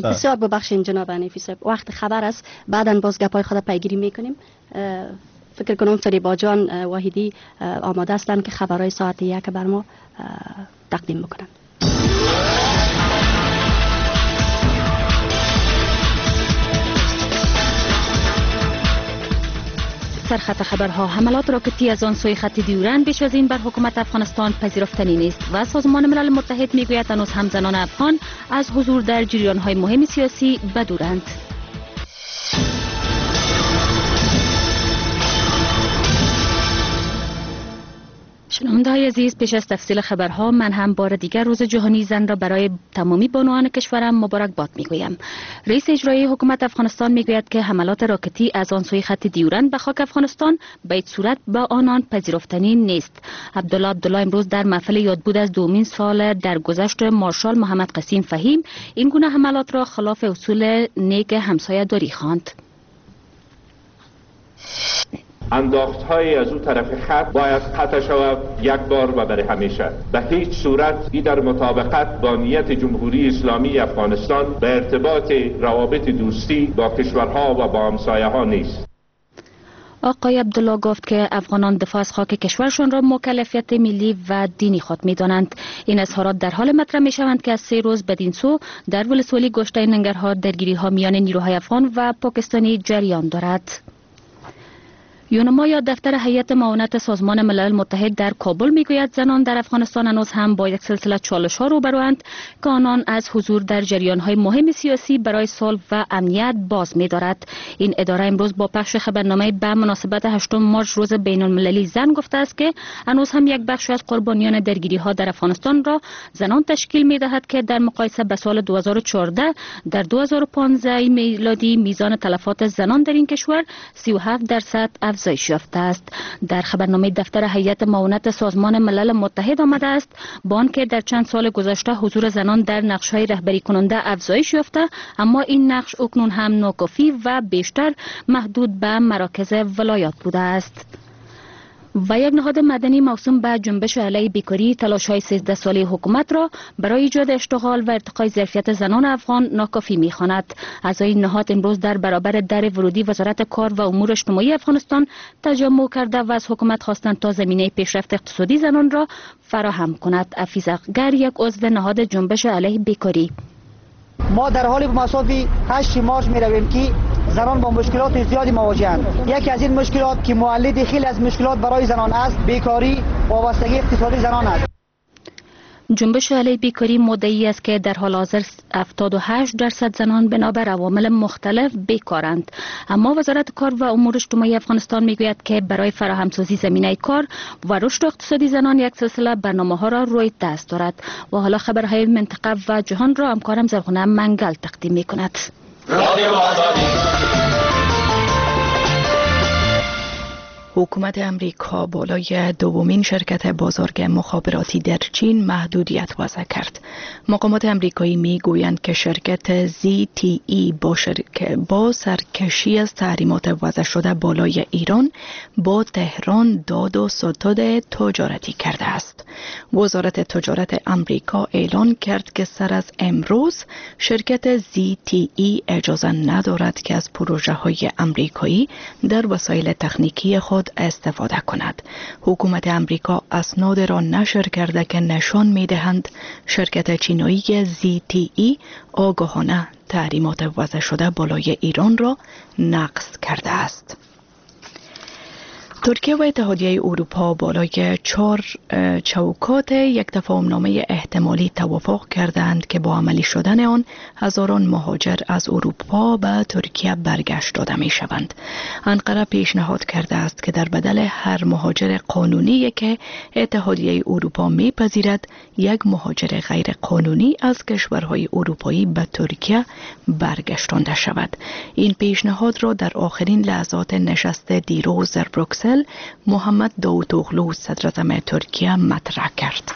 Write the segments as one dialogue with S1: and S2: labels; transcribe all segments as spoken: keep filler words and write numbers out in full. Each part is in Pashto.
S1: بسیار ببخشید جناب حنیفی صاحب، وقت خبر است، بعداً باز گپای خود پیگیری میکنیم. فکر کنم فریبا جان واحدی آماده هستند که خبرهای ساعت یک بر ما تقدیم بکنند.
S2: سرخط خبرها: حملات راکتی از آن سوی خط دیورن بیش از این بر حکومت افغانستان پذیرفتنی نیست و سازمان ملل متحد میگوید هنوز هم زنان افغان از حضور در جریان‌های مهم سیاسی بدورند. شنونده‌های عزیز، پیش از تفصیل خبرها من هم بار دیگر روز جهانی زن را برای تمامی بانوان کشورم مبارکباد میگویم. رئیس اجرایی حکومت افغانستان میگوید که حملات راکتی از آن سوی خط دیورن به خاک افغانستان به هیچ صورت به آنان پذیرفتنی نیست. عبدالله عبدالله امروز در محفل یادبود از دومین سال درگذشت مارشال محمد قسیم فهیم این گونه حملات را خلاف اصول نیک همسایه‌داری خواند.
S3: انداخت‌های از او طرف خط باید قطع شود یک بار و برای همیشه. به هیچ صورت این در مطابقت با نیت جمهوری اسلامی افغانستان به ارتباط روابط دوستی با کشورها و با همسایه‌ها نیست.
S2: آقای عبدالله گفت که افغانان دفاع از خاک کشورشان را مکلفیت ملی و دینی خود می‌دانند. این اظهارات در حال مطرح می‌شوند که از سه روز بدین سو در ولسوالی گشته ننگرهار درگیری‌ها میان نیروهای افغان و پاکستانی جریان دارد. یونما یا دفتر هیئت معاونت سازمان ملل متحد در کابل میگوید زنان در افغانستان هنوز هم با یک سلسله چالش ها روبروند که آنان از حضور در جریان های مهم سیاسی برای صلح و امنیت باز می‌دارد. این اداره امروز با پخش خبرنامه به مناسبت هشتم مارچ روز بین المللی زن گفته است که هنوز هم یک بخش از قربانیان درگیری ها در افغانستان را زنان تشکیل می‌دهد که در مقایسه با سال دو هزار و چهارده در دو هزار و پانزده میلادی میزان تلفات زنان در این کشور سی و هفت درصد افزایش یافته است. در خبرنامه دفتر هیئت معاونت سازمان ملل متحد آمده است با آنکه در چند سال گذشته حضور زنان در نقش‌های رهبری کننده افزایش یافته، اما این نقش اکنون هم ناکافی و بیشتر محدود به مراکز ولایات بوده است. و یک نهاد مدنی موسوم به جنبش علیه بیکاری تلاش‌های سیزده ساله حکومت را برای ایجاد اشتغال و ارتقای ظرفیت زنان افغان ناکافی می‌خواند. اعضای این نهاد امروز در برابر در ورودی وزارت کار و امور اجتماعی افغانستان تجمع کرده و از حکومت خواستند تا زمینه پیشرفت اقتصادی زنان را فراهم کند. افیز اقگر، یک عضو نهاد جنبش علیه بیکاری:
S4: ما در حال مساوی هشت مارچ می رویم که زنان با مشکلات زیادی مواجهند. یکی از این مشکلات که مولد خیلی از مشکلات برای زنان است، بیکاری، وابستگی اقتصادی زنان است.
S2: جنبش علیه بیکاری مدعی است که در حال حاضر هفتاد و هشت درصد زنان بنابر عوامل مختلف بیکارند، اما وزارت کار و امور اجتماعی افغانستان میگوید که برای فراهمسازی زمینه کار و رشد اقتصادی زنان یک سلسله برنامه‌ها را روی دست دارد. و حالا خبرهای منطقه و جهان را همکارم زرغونه منگل تقدیم می‌کند.
S5: حکومت امریکا بالای دومین شرکت بازارگ مخابراتی در چین محدودیت وضع کرد. مقامات امریکایی می گویند که شرکت زی تی ای با, شرک... با سرکشی از تحریمات وضع شده بالای ایران با تهران داد و ستد تجارتی کرده است. وزارت تجارت امریکا اعلان کرد که سر از امروز شرکت زی تی ای اجازه ندارد که از پروژه های امریکایی در وسایل تکنیکی خود استفاده کند. حکومت امریکا اسناد را نشر کرده که نشان می‌دهند شرکت چینایی زی تی ای آگاهانه تحریمات وضع شده بالای ایران را نقض کرده است. ترکیه و اتحادیه اروپا بالای چهار چوکات یک تفاهمنامه احتمالی توافق کردند که با عملی شدن آن هزاران مهاجر از اروپا به ترکیه برگشت داده می شوند. انقره پیشنهاد کرده است که در بدل هر مهاجر قانونی که اتحادیه اروپا می پذیرد، یک مهاجر غیر قانونی از کشورهای اروپایی به ترکیه برگشتانده شود. این پیشنهاد را در آخرین لحظات نشست دیروز در بروکسل محمد داوطوغلو صدر اعظم ترکیه مطرح کرد.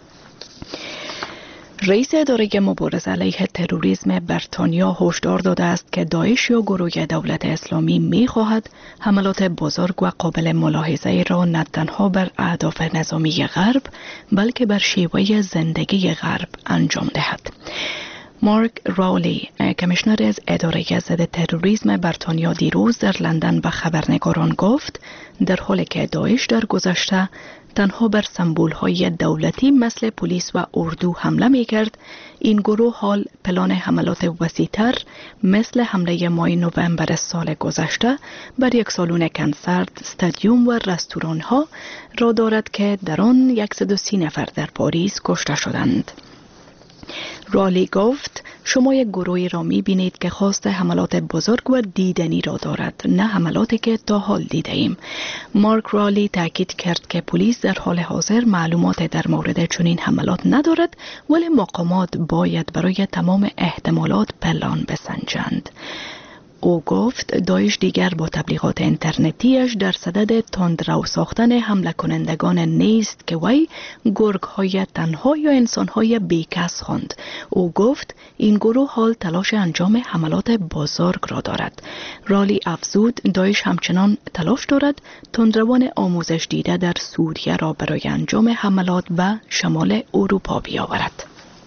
S5: رئیس اداره مبارزه علیه تروریسم بریتانیا هشدار داده است که داعش یا گروه دولت اسلامی می خواهد حملات بزرگ و قابل ملاحظه را نه تنها بر اهداف نظامی غرب بلکه بر شیوه زندگی غرب انجام دهد. مارک راولی کمیشنر از اداره ضد تروریسم بریتانیا دیروز در لندن به خبرنگاران گفت در حالی که داعش در گذشته تنها بر سمبول‌های دولتی مثل پلیس و اردو حمله می‌کرد، این گروه حال پلان حملات وسیع‌تر مثل حمله ماه نوامبر سال گذشته بر یک سالن کنسرت، استادیوم و رستوران‌ها را دارد که در آن صد و سی نفر در پاریس کشته شدند. رالی گفت شما یک گروهی را می بینید که خواست حملات بزرگ و دیدنی را دارد، نه حملاتی که تا حال دیده ایم. مارک رالی تاکید کرد که پلیس در حال حاضر معلومات در مورد چنین حملات ندارد، ولی مقامات باید برای تمام احتمالات پلان بسنجند. او گفت داعش دیگر با تبلیغات اینترنتیش در صدد تندرو ساختن حمله کنندگان نیست که وی گرگ های تنها یا انسان های بیکس خواند. او گفت این گروه حال تلاش انجام حملات بزرگ را دارد. رالی افزود داعش همچنان تلاش دارد تندروان آموزش دیده در سوریه را برای انجام حملات و شمال اروپا بیاورد.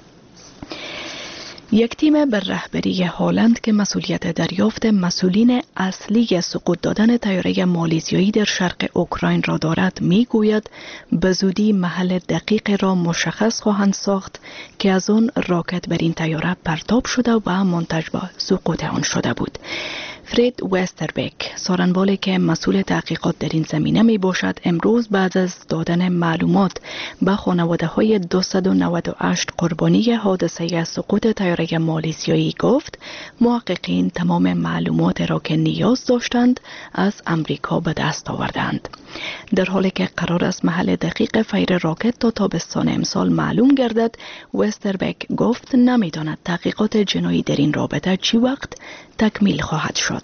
S5: یک تیم بر رهبری هالند که مسئولیت دریافت مسئولین اصلی سقوط دادن طیاره مالزیایی در شرق اوکراین را دارد میگوید به زودی محل دقیق را مشخص خواهند ساخت که از آن راکت بر این طیاره پرتاب شده و منتج به سقوط آن شده بود. فرید وستربک، سارنوالی که مسئول تحقیقات در این زمینه می باشد، امروز بعد از دادن معلومات به خانواده های دویست و نود و هشت قربانی حادثه سقوط طیاره مالزیایی گفت محققین تمام معلومات را که نیاز داشتند از امریکا به دست آوردند. در حالی که قرار است محل دقیق فیر راکت تا تابستان امسال معلوم گردد، وستربک گفت نمیداند تحقیقات جنایی در این رابطه چی وقت تکمیل خواهد شد.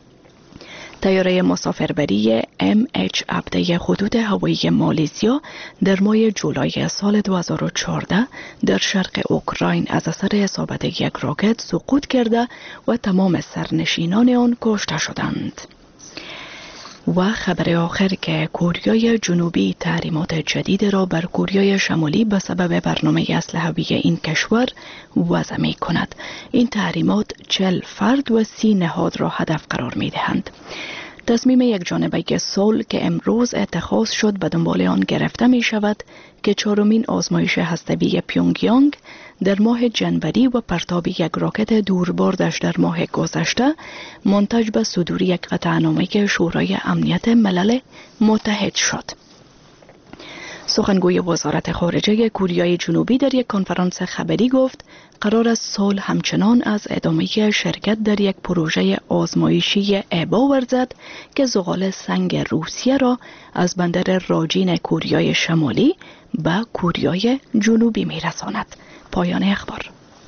S5: طیاره مسافربری ام اچ هفده خطوط هوایی مالزیا در ماه جولای سال دو هزار و چهارده در شرق اوکراین از اثر اصابت یک راکت سقوط کرده و تمام سرنشینان آن کشته شدند. و خبر آخر که کوریای جنوبی تحریمات جدید را بر کوریای شمالی به سبب برنامه اسلحه‌ای این کشور وضع می کند. این تحریمات چهل فرد و سی نهاد را هدف قرار می دهند. تصمیم یک جانبه سول که امروز اتخاذ شد به دنبال آن گرفته می شود که چهارمین آزمایش هسته‌ای پیونگیانگ در ماه جنوری و پرتاب یک راکت دوربردش در ماه گذشته منتج به صدور یک قطعنامه شورای امنیت ملل متحد شد. سخنگوی وزارت خارجه کوریای جنوبی در یک کنفرانس خبری گفت قرار است سول همچنان از ادامه شرکت در یک پروژه آزمایشی ابا ورزد که زغال سنگ روسیه را از بندر راجین کوریای شمالی به کوریای جنوبی میرساند. پایان اخبار.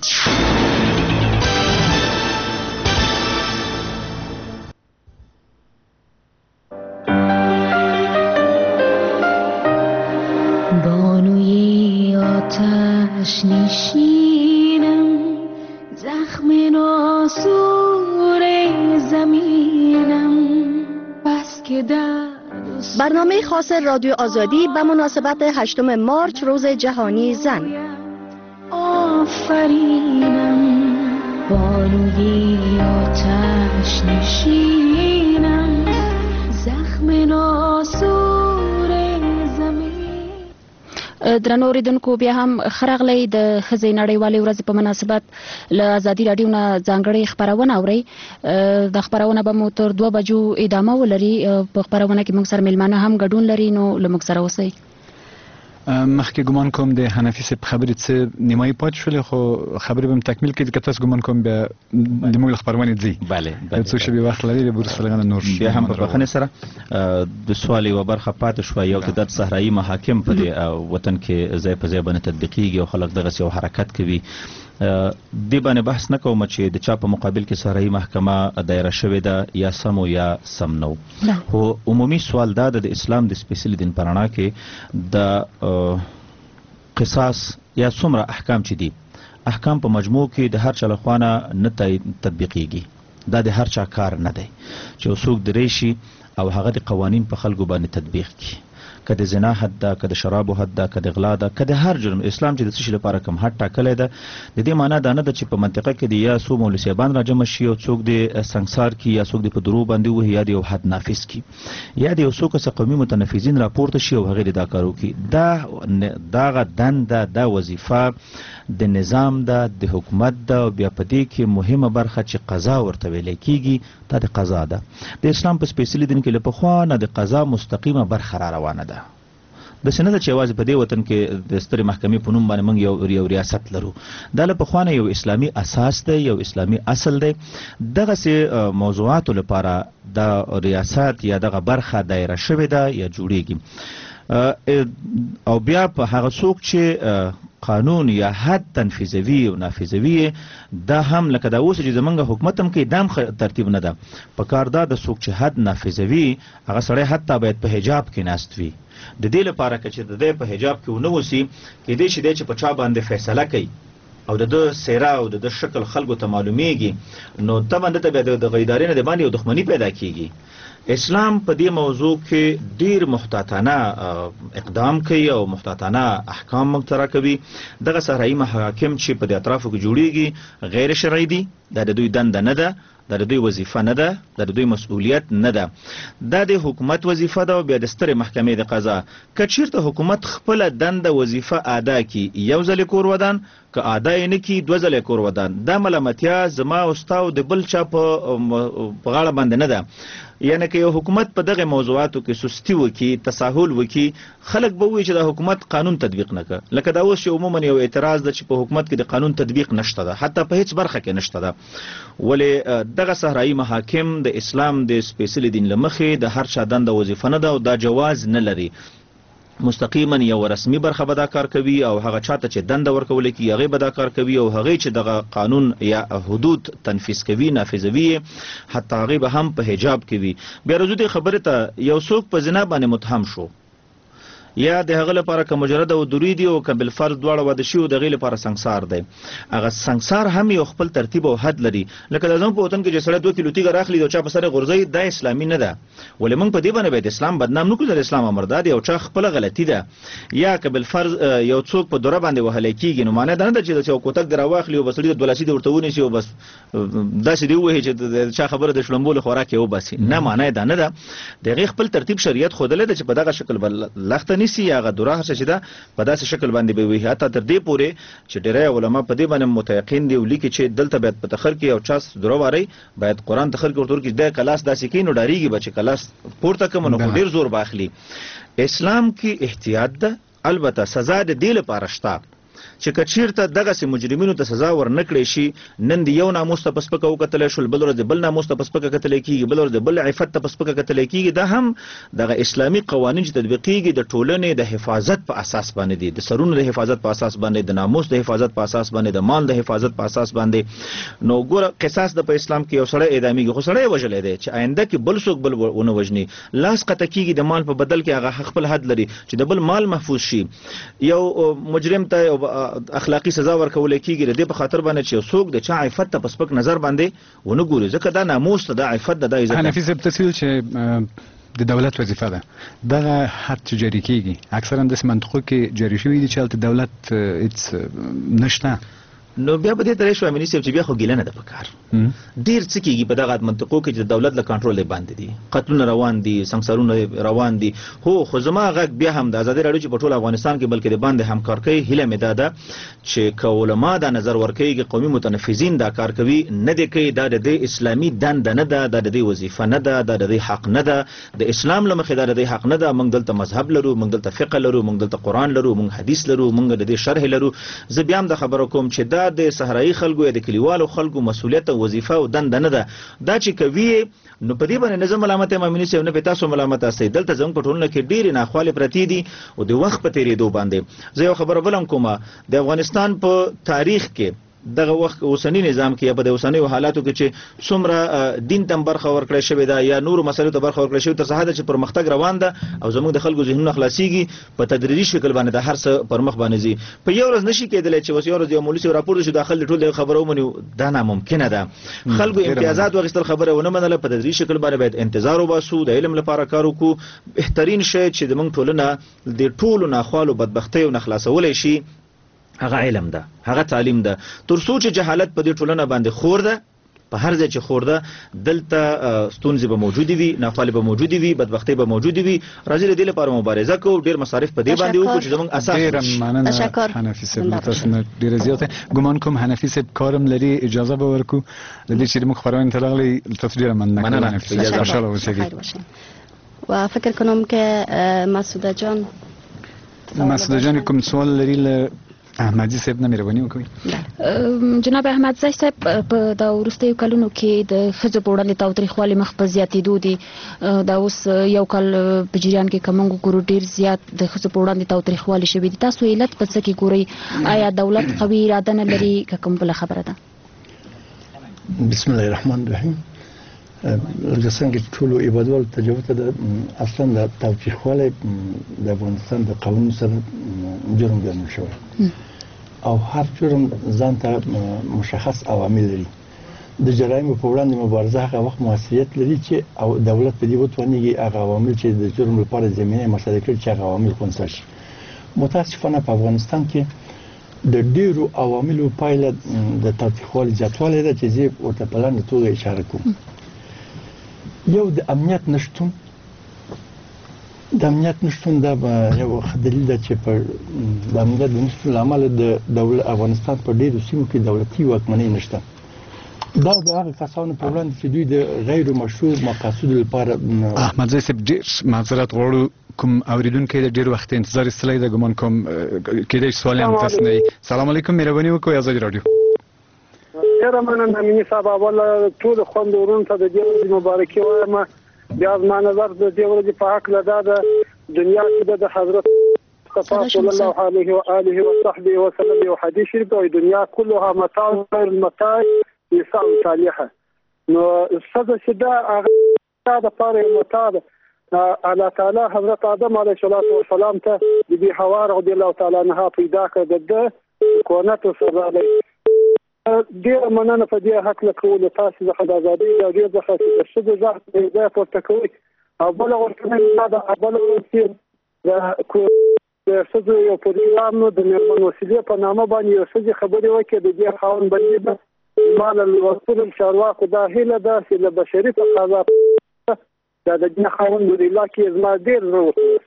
S2: بانوی آتش نشینم، زخم ناسور زمینم، بس که درد
S1: برنامه خاص رادیو آزادی به مناسبت هشتم مارچ روز جهانی زن.
S2: آفرینم بانوی آتش نشینم، زخم ناسور زمین.
S1: درنو اوریدونکو بیا هم خرغلی د ښځې نړیوالې ورځې په مناسبت له ازادي راډیو نه ځانګړې خپرونه اورئ. د خپرونه به مو تر دوه بجو ادامه ولري. په خپرونه کې موږ سره میلمانه هم ګډون لري، نو له موږ سره اوسئ.
S6: مخکې ګمان کوم د حنفي صاحب خبرې څه نیمایي پاتې شولې، خو خبرې به م تکمیل کړي، که تاسو ګمان کوم بیا د موږ له خپرونې ځئ.
S7: بله
S6: څو شېبې وخت لري د بورس فلغانه نور
S7: بیا هم په بخښنې سره د سوال یوه برخه پاتې شوه. یو تعداد صحرایي محاکم په دې وطن کې ځای په ځای باندې تطبیقېږي او خلک دغسې یو حرکت کوي. دې باندې بحث نه کوم چې د چا په مقابل کې صحرایي محکمه دایره شوې ده یا سم او یا سم نه. خو عمومي سوال دا ده د اسلام د سپېڅلي دین په رڼا کې د قصاص یا څومره احکام چې دي، احکام په مجموع کې د هر چا له خوا نه تطبیقېږي. دا د هر چا کار نه دی چې څوک درې شي او هغه د قوانین په خلکو باندې تطبیق کړي. که د زنا حد ده، که د شرابو حد ده، که د غلا ده، که د هر جرم اسلام چې د څه شي لپاره کوم حد ټاکلی ده، د دې معنا دا نه ده چې په منطقه کې د یا څو مولوي صاحبان راجمع شي او څوک د سنګسار کي یا څوک د په درو باندې ووهي یا د یو حد نافظ کي یا د یو څو کسه قومي متنفذین راپورته شي او هغې دا کار وکړي. دا دغه دنده دا وظیفه د نظام ده، د حکومت ده، او بیا په دې کې مهمه برخه چې قضا ورته ویلی کېږي دا د قضا ده. د اسلام په سپېڅلي دین کې له پخوا نه د قضا مستقیمه برخه را روانه ده. داسې نه ده چې یوازې په دې وطن کې د سترې محکمې په نوم باندې موږ یو یو ریاست لرو. دا له پخوا نه یو اسلامي اساس دی، یو اسلامي اصل دی. دغسې موضوعاتو لپاره دا ریاست یا دغه برخه دایره شوې ده یا جوړیږي. او بیا په هغه څوک چې قانون یا حد تنفیذوي او نافذوي دا هم لکه دا اوس چې زمونږ حکومت هم کوي دا هم ترتیب نه ده. په کار دا د څوک چې حد نافذوي هغه سړی حتی باید په حجاب کې ناست وي. د دې لپاره که چې د دې په حجاب کې ونه اوسي کیدای شي دی چې په چا باندې فیصله کوي او د ده څیره او د ده شکل خلکو ته معلومیږي، نو طبعا دته بیا د دغه ادارې نه د باندې یو دښمني پیدا کیږي. اسلام په دې موضوع کې ډیر محتاطانه اقدام کوي او محتاطانه احکام مقترح کوي. دغه صحرایي محاکم چې په دې اطرافو کې جوړیږي غیر شرعي دي، دا د دوی دنده نه ده، دا د دوی وظیفه نه ده، دا د دوی مسؤلیت نه ده. دا د حکومت وظیفه ده او بیا د سترې محکمې د قضا. که چیرته حکومت خپله دنده وظیفه ادا کړي یو ځل کور ودان، که ادا یې نه کړي دوه ځله کور ودان، دا ملامتیا زما او ستا او د بل چا په غاړه باندې نه ده. یعنی که یو حکومت په دغه موضوعاتو کې سستی وکړي، تساهل وکړي، خلک به وایي چې د حکومت قانون تطبیق نه کړ. لکه دا اوس عموما یو اعتراض ده چې په حکومت کې د قانون تطبیق نشته ده، حتی په هیڅ برخه کې نشته ده. ولې دغه صحرایي محاکم د اسلام د سپېڅلي دین له مخې د هر چا دنده وظیفه نه ده او دا جواز نه لري. مستقیما یو رسمي برخه به دا کار کوي او هغه چاته چې دنده ورکول کېږي هغې به دا کار کوي او هغې چې دغه قانون یا حدود تنفیذ کوي نافذوي حتی هغې به هم په حجاب کوي. بیا رجوع دې خبرې ته یو څوک په زنا باندې متهم شو یا د هغه لپاره که مجرد او دروي دي او که بالفرض دواړه واده شي او د هغې لپاره سنګسار دی. هغه سنګسار هم یو خپل ترتیب او حد لري. لکه د زموږ په وطن کې چې سړی دوه کیلو تیږه راخلي او چا په سر یې غورځوي دا اسلامي نه ده. ولې موږ په دې باندې باید اسلام بدنام نه کړو، د اسلام امر دا دی او چا خپله غلطي ده. یا که بالفرض یو څوک په دوره باندې وهلی کېږي نو معنی دا نه ده چې د یو کوتک دې راواخلي او بس سړي د دوه لاسي دې ورته ونیسي او بس داسې دې ووهي چې د چا خبره د شړمبو له خوراک یې وباسي. نه، معنی دا نه ده. د هغې خپل ترتیب شریعت ښودلی ده چې په دغه شکل به لښته نیسي یا هغه دوره چې دا په داسې شکل باندې به وي. حتی تر دې پورې چې ډېری علما په دې باندې متيقن دي ولیکي چې دلته باید په تخر کې یو چا دوره واري باید قرآن تخر کې ورته ورکړي د کلاس داسې کوي نو ډارېږي به چې کلاس پورته کړم نو خو ډېر زور به اخلي. اسلام کې احتیاط ده، البته سزا د دې لپاره شته چې که چیرته دغسې مجرمینو ته سزا ورنکړی شي، نن د یو ناموس ته په سپکه وکتلی شول، بل ورځ د بل ناموس ته په سپکه کتلی کېږي، بل ورځ د بل عفت ته په سپکه کتلی کېږي. دا هم دغه اسلامي قوانین چې تطبیقېږي د ټولنې د حفاظت په اساس باندې دي، د سرونو د حفاظت په اساس باندې، د ناموس د حفاظت په اساس باندې، د مال د حفاظت په اساس باندې. نو ګوره قصاص د په اسلام کې یو سړی اعدامېږي خو سړی یې وژلی دی چې آینده کې بل څوک بل ونه وژني، لاس قطع کېږي د مال په بدل کې، هغه خپل حد لري چې د بل مال محفوظ شي. یو مجرم ته یو اخلاقي سزا ورکول کېږي د دې په خاطر باندې چې څوک د چا عفت ته په سپک نظر باندې ونه ګوري، ځکه دا ناموس ته، دا عفت ده، دا عزت ده.
S6: حنفي صاحب تفصیل چې د دولت وظیفه ده دغه حد چې جاري کېږي اکثرا داسې منطقو کې جاري شوي دي چې هلته دولت هېڅ نشته.
S7: نو بیا به دې ته راشو امیني صاحب چې بیا خو ګیله نه ده په کار. ډېر څه کېږي په دغه منطقو کې چې د دولت له کنټرول باندې دي، قتلونه روان دي، سنګسارونه روان دي. هو خو زما غږ بیا هم د ازادي راډیو چې په ټول افغانستان کې بلکې د باندې همکار کوي، هیله مې دا ده چې که علما دا نظر ورکوي چې قومي متنفذین دا کار کوي نه دی کوي، دا د دې اسلامي دنده نه ده، دا د دې وظیفه نه ده، دا د دې حق نه ده، د اسلام له مخې دا د دې حق نه ده. موږ دلته مذهب لرو، موږ دلته فقه لرو، موږ دلته قرآن لرو، موږ حدیث لرو، موږ د دې شرح لرو. زه بیا هم د خبره کوم چې دا د صحرایي خلکو یا د کلیوالو خلکو مسؤلیت او وظیفه او دنده نه ده. دا چې کوي نو په دې باندې نه زه ملامت یم امیني صاحب، نه په تاسو ملامت یاستئ. دلته زموږ په ټولنه کې ډېرې ناخوالې پرتې دي او د وخت په تېرېدو باندې زه یو خبره بل هم کومه، د افغانستان په تاریخ کې دغه وخت اوسنی نظام کې یا په اوسنیو حالاتو کې چې څومره دین تم برخه ورکړی شوې ده یا نور مسایلو ته برخه ورکړی شوې تر څه حد چې پرمختګ روان ده او زموږ د خلکو ذهنونه خلاصيږي په تدریجي شکل باندې د هر څه پر مخ باندې ځي. په یو ورځ نشي کېدلی چې وسیو ورځ یو مولوي صاحب راپور شو داخل ټول خبرو منو دا ناممکنه ده. خلکو امتیازات واخیستل خبره ونه منله، په تدریجي شکل باندې باید انتظار وباسو، د علم لپاره کار وکړو. بهترین شی چې د موږ ټولنه د ټولو ناخوالو بدبختۍ او نخلاصولای شي هغه علم ده، هغه تعلیم ده. تر څو چې جهالت په دې ټولنه باندې خور ده، په هر ځای چې خور ده، دلته ستونزې به موجودې وي، ناخوالې به موجودې وي، بدبختۍ به موجودې وي. راځي د دې لپاره مبارزه کوو، ډېر مصارف په دې باندې وکړو چې زموږ اساس
S6: ډېره مننه حنفي صاحب، تاسو نه ډېره زیاته ګمان کوم حنفي صاحب کارم لري، اجازه به ورکو د دې چې موږ خبرونه ته راغلي. تاسو ډېره مننه حنفي صاحب، خوشحاله اوسئ.
S1: و فکر کنم که مسعود جان
S6: مسعود جان کوم سوال لري له احمدزي صاحب نه مهرباني وکړئ.
S2: جناب احمدزي صاحب په د وروستیو کلونو کې د ښځو په وړاندې تاوتریخوالي مخ په زیاتېدو دي. دا اوس یو کال په جریان کې که موږ ګورو ډېر زیات د ښځو په وړاندې تاوتریخوالي شوي دي. تاسو علت په څه کې ګورئ؟ آیا دولت قوي اراده نه لري که کوم بله خبره ده؟
S8: بسم الله الرحمن الرحیم. لکه څنګه چې ټولو عبادوالو تجربه ته د اصلا د تاوتریخوالی د افغانستان د قوانینو سره جرم ګڼل شوی او هر جرم ځان ته مشخص عوامل لري. د جرایمو په وړاندې مبارزه هغه وخت موثریت لري چې او دولت په دې وتوانېږي هغه عوامل چې د جرم لپاره زمینه مساعده کړي چې هغه عوامل خنثی شي. متاسفانه په افغانستان کې د ډیرو عواملو پایله د تاوتریخوالي زیاتوالی ده چې زه ورته په لاندې توګه اشاره کوم. یو د امنیت نشتون، د امنیت نشتون دا یو دلیل ده چې په د امنیت د نشتون له امله د دولت افغانستان په ډیرو سیمو کې دولتي واکمنۍ نشته. دا د هغه کسانو په وړاندې چې دوی د غیر مشروع مقاصدو لپاره.
S6: احمدزي صاحب ډېر معذرت غواړو، کوم اوریدونکی د ډېر وخت انتظار ایستلی دی، ګمان کوم کېدای شي سوال یې هم تاسو نه وي. سلام علیکم، مهرباني وکړئ ازادي راډیو.
S9: ډېره مننه امیني صاحب. اوله ټولو خوندورونو ته د دې ورځې مبارکي وایم. بیا زما نظر د دې ورځې په هکله دا د دنیا کې د حضرت مصطفی صلی الله علیه و آله وصحبه وسلم یو حدیث شریف دی: دنیا كلها متاع غیر المتاع نساء صالحه. نو څه چې دا هغه د پاره متاع ده. الله تعالی حضرت آدم علیه السلام ته د بی حوا رضی الله تعالی عنها پیدا کړ د کونت سره دی. ډېره مننه په دې هکله کولو تاسو څخه د ازادۍ راډیو څخه چې د ښځو غږ ته ځای پورته کوئ. او بله ورته دا د بله ورځې د ښځو یو پروګرام د مېرمن وسیلې په نامه باندې یو ښځې خبرې وکړې. د دې خاوند بندي ده ما له لوستلو چارواکو دا هیله ده چې له بشري تقاضا دا د دې خاوند ودیلا کې زما ډېر زړه وخوځېد.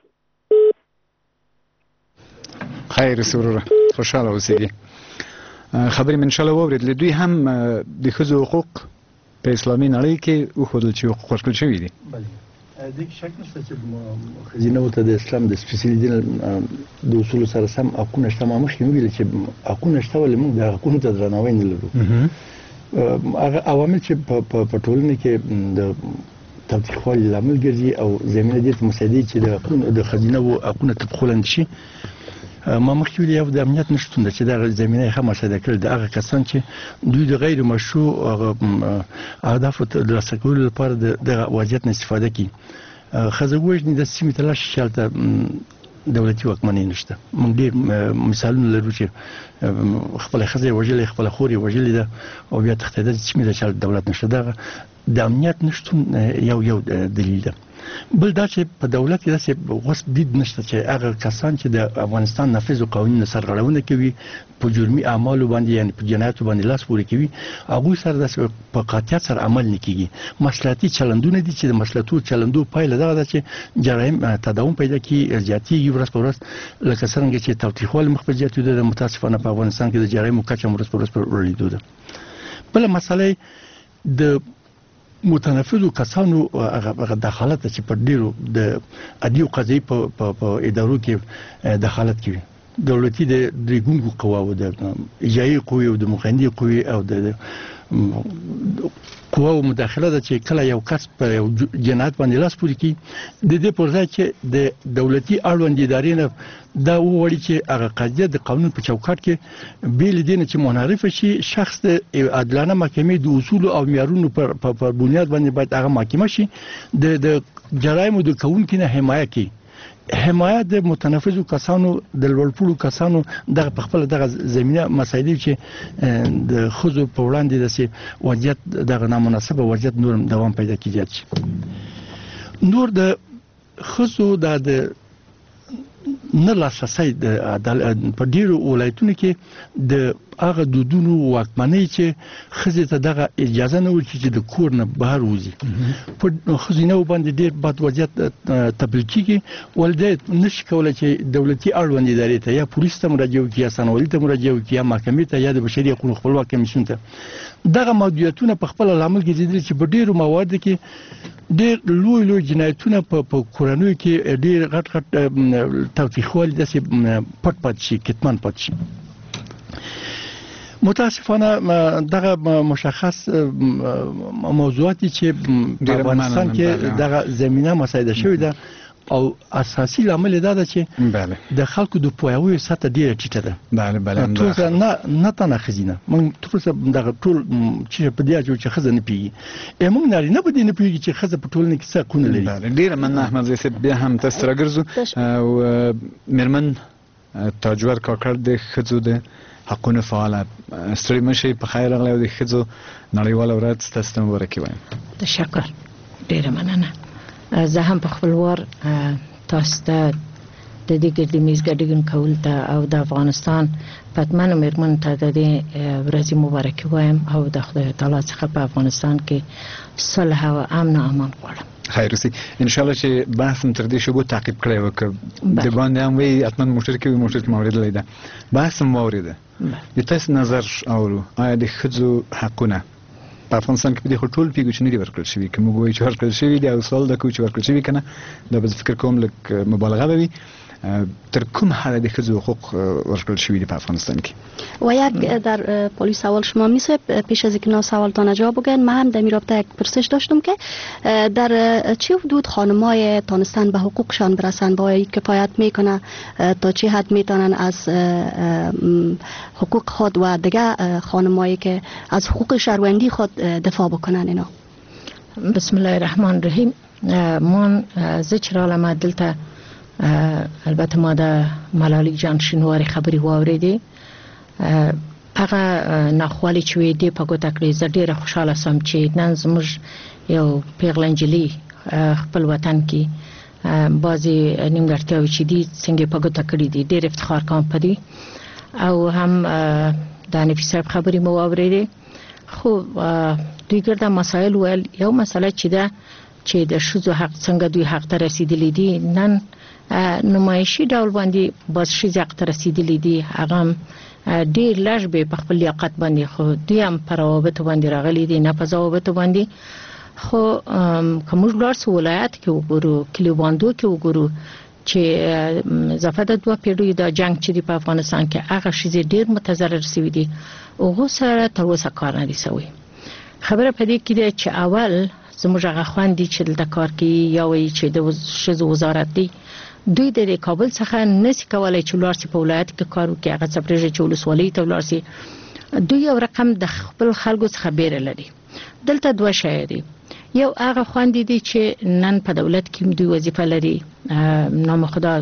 S6: خیر سروره، خوشحاله اوسئ. خبرې من شاله واورید له دوی هم د ښځو حقوق په اسلامي نړۍ کې وښودل چې حقوق ورکړل شوي دي.
S8: بله دې کې شک نشته چې ښځینه ته د اسلام د سپېڅلي دین د اصولو سره سم حقونه شته. ما مخکې وویل چې حقونه شته ولې موږ د حقونو ته درناوی نه لرو. هغه عوامل چې په ټولنه کې د تاوتریخوالي لامل ګرځي او زمینه دې ته مساعدوي چې د حقونو د ښځینه حقونه ته پښو لاندې شي. ما مخکې ویلي یو د امنیت نشتون ده چې دغه زمینه یې ښه مساعده کړل. د هغه کسان چې دوی د غیر مشروع اهدافو ته د ترلاسه کولو لپاره د دغه وضعیت نه استفاده کوي. ښځه ووژني د سیمې ته لاړ شي چې هلته دولتي واکمنۍ نشته. موږ ډېر مثالونه لرو چې خپله ښځه یې وژلې، خپله خور یې وژلې ده او بیا تښتېده چې سیمې ته چې هلته دولت نشته. دغه د امنیت نشتون یو یو دلیل ده. بل دا چې په دولت کې داسې غصب دید نشته چې هغه کسان چې د افغانستان نافذو قوانینو سرغړونه کوي، په جرمي اعمالو باندې یعنې په جنایاتو باندې لاس پورې کوي، هغوی سره داسې په قاطعیت سره عمل نه کېږي. مصلحتي چلندونه دي چې د مصلحتو چلندو پایله دغه ده چې جرایم تداوم پیدا کړي، زیاتېږي ورځ په ورځ. لکه څرنګه چې تاوتریخوالي مخ په زیاتېدو ده، متاسفانه په افغانستان کې د جرایمو کچه ورځ په ورځ په لوړېدو ده. بله مسله د متنفذو کسانو هغه دخالت چې په ډیرو د عادي او قضایي په ادارو کې دخالت کوي. دولتي د درې ګونګو قواو د اجرایي قوې او د مخنیه قوې او د قوه او مداخله ده چې کله یو کس په یو جنایت باندې لاس پوري کوي د دې پر ځای چې د دولتي اړوند ادارې نه دا وړي چې هغه قضیه د قانون په چوکاټ کې بیل دي چې منحرف شي شخص د عادلانه محکمې د اصول او معیارونو پر پر بنیاد باندې باید هغه محکمه شي د د جرایم د کوونکو نه حمایت کوي حمایه د متنفذو کسانو د لوړپوړو کسانو دغه په خپل دغه زمينه مسایل چې د خزو په وړاندې د سي وضعیت دغه نامناسبه وضعیت نور دوام پیدا کیږي نور د خزو د نه لاسرسي د په ډیرو ولایتونو کې د هغه دودونو واکمنۍ چې خزې ته دغه اجازه نه ورکړي چې د کور نه بهر وځي په خزینه باندې ډیر بد وضعیت تبلیغ کیږي ولدې نشي کولای چې دولتي اړوند ادارې ته یا پولیس ته مراجعه وکړي یا سنوالي ته مراجعه وکړي یا محکمې ته یا د بشري حقوقو خپلواک کمیسیون ته دغه موضوعاتونه په خپل لامل کېدل چې په ډیرو موارد کې ډیر لوی لوی جنایتونه په کورنۍ کې ډیر غټ غټ توفیقوالي د پټ پټ شي کتمان پټ شي متاسفانه دغه مشخص موضوعات چې په افغانستان کې دغه زمينه مساعده شوې ده او اساسي لامل دا ده چې بله د خلکو د پوهاوي سطح ډیره ټیټه ده
S6: بله بله
S8: ټول نه نه تنه خزینه مونږ ټول دغه ټول چې په دې اجو چې خزنه پیږي موږ نه نه بده نه پیږي چې خزه په ټولنه کې څه کونه لري
S6: بله ډیره من احمد زیات بیا هم تاسو راګرځو او مرمن تاجور کاکړ د خزو د حقونه فعال ستړي مشي په خیر راغلی او د خزو نړیواله ورځ تاسو ته مبارکي وایم
S5: تشکر ډیره مننه زه هم په خپل وار تاسو ته د دې ګډې میز ګډون کول ته او د افغانستان پتمن مرمن ته د دې ورځې مبارکي وایم او د خدای تعالی څخه په افغانستان کې صلح او امن او امان غواړم
S6: خیر اوسې ان شاء الله چې بحث تر دې شوبو تعقیب کړی وکړ د باندې هم وی اتمن موټر کې موټر کې مورید لیدا بحث موریده د تاسو نظر اورو آیا د خځو حقونه په افغانستان کې په دې ټول پیګو چې نه دی ورکړل شوی کوم وایي چې ورکړل شوی دی او سوال د کو چې ورکړل شوی کنه دا به فکر کوم لک مبالغه به وي تر کوم حد د خځو حقوق ورکړل شوی دی په افغانستان کې
S1: و یک در پلیس سوال شما میشه پیش از اینکه نا سوالتان جواب بگن من هم در این رابطه یک پرسش داشتم که در چه حدود خانمای تانستن به حقوقشان برسن با کفایت میکنه تا چه حد میتونن از حقوق خود و دیگه خانمایی که از حقوق شهروندی خود دفاع بکنن اینا
S5: بسم الله الرحمن الرحیم من زچرال ما دلته البته ما د ملالی جان شینواری خبري واوریدي هغه ناخوالي چې وې دی په ګوته کړی زه ډیره خوشاله سم چې نن زموږ یو پیغلنجلی خپل وطن کې بعضی نیمګړتیاوې چې دي څنګه په ګوته کړی دي ډیر افتخار کوم پدې او هم د نفیس خبري مو واوریدي خو دوی ګرځا مسایل ول یو مسله چې ده چې د شذو حق څنګه دوی حق ته رسیدلی دي نن نمایشي ډول باندې بس شي حق ته رسیدلی دي هغه ډیر لږ به په خپل لیاقت باندې خو دوی هم پروابط باندې راغلي دي نه په ضوابط باندې خو کوم لارس ولایت کې وګورو کلیواندو کې وګورو چې زفاده دوه پیړۍ د جنگ چې په افغانستان کې هغه شي ډیر متضرر شوی دي او سره تر اوسه کار نه دي شوی خبره پدې کې ده چې اول زموږ هغه خواندي چې د کار کې یا وی چې د شذو وزارت دی دوی د کابل څخه نسی کولای چې لارسي په ولایت کې کار وکړي هغه څپریږي چې ولسوالۍ ته لارسي دوی یو رقم د خپل خلکو څخه بیره لري دلته دوه شی دي یو هغه خواندي دي چې نن په دولت کې دوی وظیفه لري نام خدا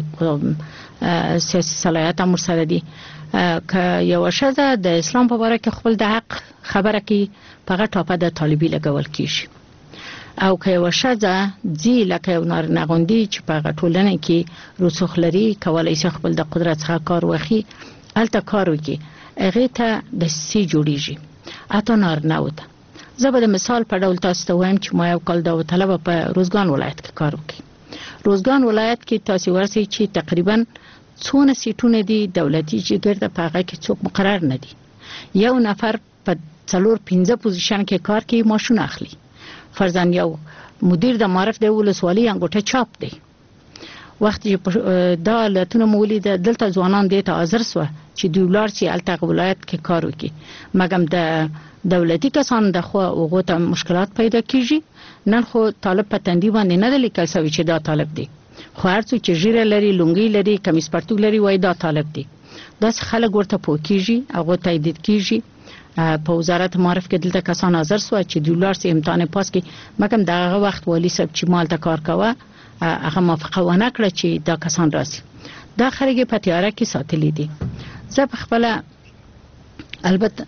S5: سیاسي صلاحیت هم سره دي که یو شذا د اسلام په اړه کې خپل د حق خبره کوي په غټه د طالبي لګول کیږي او که یو شذا ځي لکه یو نارینه غوندي چې په غټولنه کې رسوخ لري کولای شي خپل د قدرت څخه کار واخلي الته کار وکړي هغه ته د سی جوړیږي اته نارینه وته زه به مثال په ډول تاسو ته وایم چې ما یو کال د طلبه په روزګان ولایت کې کار وکړي روزګان ولایت کې تاسو ورسې چې تقریبا څونه سیټونه دي دولتي چې ګرځي په هغه کې څوک مقرر نه دي یو نفر په څلور پنځه پوزیشن کې کار کوي ماشون اخلي فرضاً یو مدیر د معرف د ولسوالۍ انګوټه چاپ دی وخت چې دا لاتونه مولید دلته ځوانان دي ته حاضر سو چې دولار چې الته ولایت کې کار وکړي مګم د
S10: دولتي کسان د خو هغه ته مشکلات پیدا کیږي. نن خو طالب په تندي باندې نه لیکل شوی چې دا طالب دی، خو هر څوک چې ژیره لري، لونګي لري، کمیس پرتوګ لري، وای دا طالب دی. دا خلک ورته پوه کیږي، هغه تایید کیږي. په وزارت معرف کې دلته کسان حاضر سو چې دولار سي امتحان پاس کې مګم دغه وخت والی صاحب چې مال ته کار کوه هغه موافقه ونه کړه چې دا کسان راسي. دا خلک په تیاره کې ساتلي دي. زه په خپل البته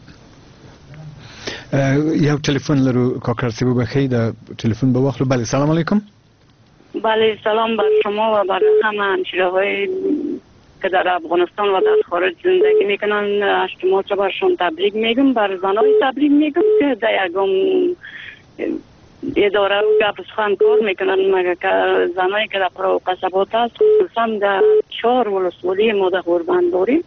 S6: یو ټلیفون لرو کاکر سی بخیر د ټلیفون به واخلو. بله سلام علیکم.
S11: بله سلام بر شما و بر همه همشیره‌های که در افغانستان و در خارج زندگی میکنن. اجتماع چه برشون تبریک میگم، بر زنای تبریک میگم که در یکم اداره و گپ سخن کار میکنن، مگه که زنایی که در قرا و قصبات هست خصوصا در چهار ولسوالی ما در غربند داریم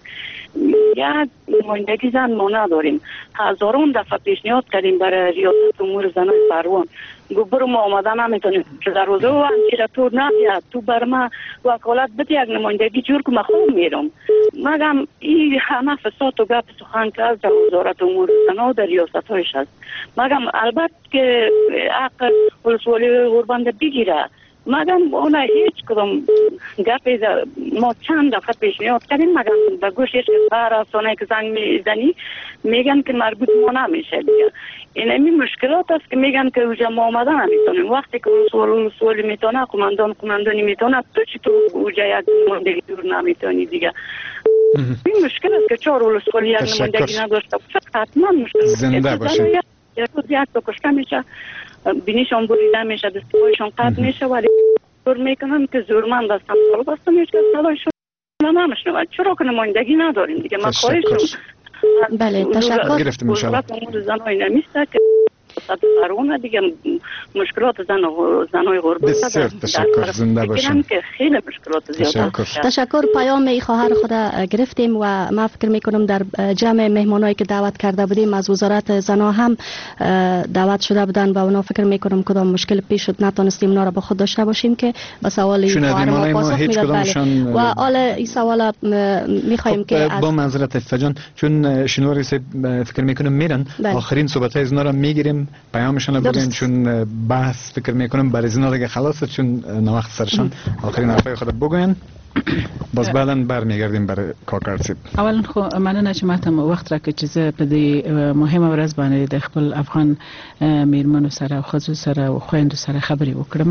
S11: یک نمایندگی زن ما نداریم. هزاران دفعه پیشنهاد کردیم برای ریاست امور زنای پروان، گفت برو ما آمده نمیتونیم که در روزه و همچیره تو نبید، تو بر ما وکالت بده یک نمایندگی جور که من خوب میرم. مگم این همه فساد و گپ سخن که از در وزارت امور زنها در ریاست هایش هست. مگم البته که حق ولسوالی غربند بگیره، مگم اون هیچ کدام گپی ما چند دفعه پیشنهاد کردیم، مگم به گوشش بر افسانه که زنگ میزنی میگن که مربوط ما نمیشه دیگه. این همین مشکلات است که میگن که اوجا ما آمده نمیتونیم. وقتی که ولسوالی ولسوالی میتونه، قماندان قماندانی میتونه، تو چی تو اوجا یک نمایندگی دور نمیتونی دیگه. این مشکل است که چهار ولسوالی یک نمایندگی نداشته باشه حتما مشکل است.
S6: زنده باشین.
S11: یک روز یک تا کشته میشه، بینیشان بریده میشه، دستگاهشان قطع میشه، ولی زور میکنن که زورمند هستن. طالب هستن هیچ کس صدایشون نمیشنود. چرا که نمایندگی نداریم دیگه. من خواهشم
S1: بله تشکر.
S6: گرفتیم ان شاء الله.
S11: امور زنای نمیسته که فرونه دیگه مشکلات زن و زنای غربت
S6: بسیار تشکر. زنده باشین.
S11: که خیلی مشکلات زیاد
S1: تشکر. تشکر. پیام ای خواهر خدا گرفتیم و ما فکر میکنم در جمع مهمانایی که دعوت کرده بودیم از وزارت زنا هم دعوت شده بودن و اونا فکر میکنم کدام مشکل پیش شد نتونستیم اونا را با خود داشته باشیم که به سوال خواهر ما پاسخ میداد. و حالا این سوال میخوایم که
S6: با معذرت فجان چون شنواری فکر میکنم میرن آخرین صحبت های زنا را میگیریم، پیامشون رو بگین چون بحث فکر میکنم برای زنا دیگه خلاصه، چون نوقت سرشان آخرین حرفای خود بگوین باز بعدا برمیگردیم برای کاکرسیب.
S10: اولا خو مننه چې ماته وخت راکړ چې زه په دې مهمه ورځ باندې د خپل افغان میرمنو سره او ښځو سره او خویندو سره خبرې وکړم.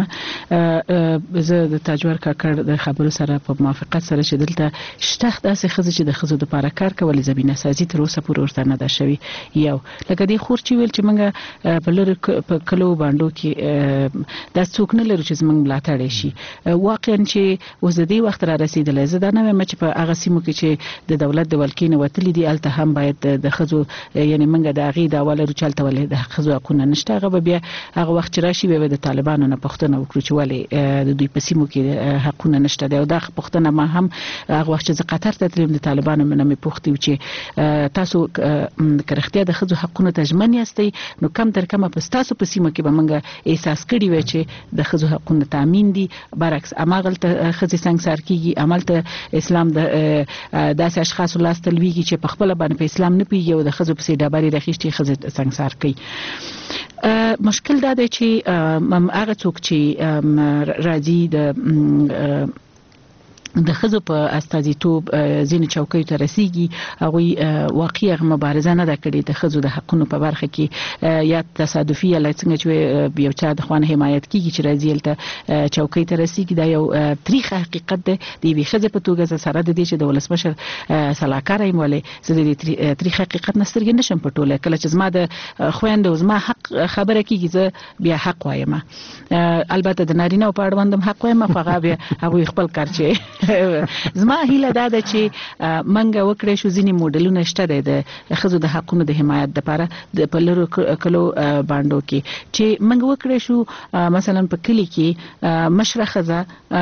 S10: زه د تاجور کاکړ د خبرو سره په موافقت سره چې دلته شته داسې ښځې چې د ښځو لپاره کار کول زمينه سازي تر اوسه پورې ورته نه ده شوې. یو لکه دې خور چې ویل چې موږ په لور په کلو باندې کې د څوک نه لرو چې زموږ ملاتړ شي. واقعا چې اوس د دې وخت را رسیدلې زه دا نه وایم چې په هغه سیمو کې چې د دولت د ولکې نه وتلي دي الته هم باید د ښځو یعنی موږ د هغې دعوا لرو چې هلته ولې د ښځو حقونه نشته. هغه به بیا هغه وخت چې راشي بیا به د طالبانو نه پوښتنه وکړو چې ولې د دوی په سیمو کې حقونه نشته دی. او دا پوښتنه ما هم هغه وخت چې زه قطر ته تلم د طالبانو نه مې پوښتي چې تاسو که رښتیا د ښځو حقونو ته ژمن یاستئ نو کم تر کمه په ستاسو په سیمه کې به موږ احساس کړي وای چې د ښځو حقونه تامین دي. برعکس هماغلته ښځې سنګسار کیږي، عملته اسلام د داسې اشخاصو لاس ته لویږي چې په خپله باندې په اسلام نه پوهېږي او د ښځو پسې ډبرې راخیستې ښځې سنګسار کوي. مشکل دا دی چې هغه څوک چې راځي د د ښځو په استازیتوب ځینې چوکیو ته رسیږي هغوی واقعي هغه مبارزه نه ده کړې د ښځو د حقونو په برخه کې یا تصادفي یا څنګه چې یو چا د خوا نه حمایت کیږي چې راځي هلته چوکۍ ته رسیږي. دا یو تریخ حقیقت دی د یوې ښځې په توګه زه سره د دې چې د ولسمشر سلاکاره یم ولې زه د دې تریخ حقیقت نه سترګې نشم پټولی. کله چې زما د خویندو زما حق خبره کیږي زه بیا حق وایم. البته د نارینه‌و په اړوند هم حق وایم خو هغه بیا هغوی خپل کار چې زما هیله دا ده چې منګه وکړې شو ځینې موډلونه شته دی د ښځو د حقونو د حمایت لپاره د په لرو کلو باندو کې چې منګه وکړې شو مثلا په کلی کې مشره ښځه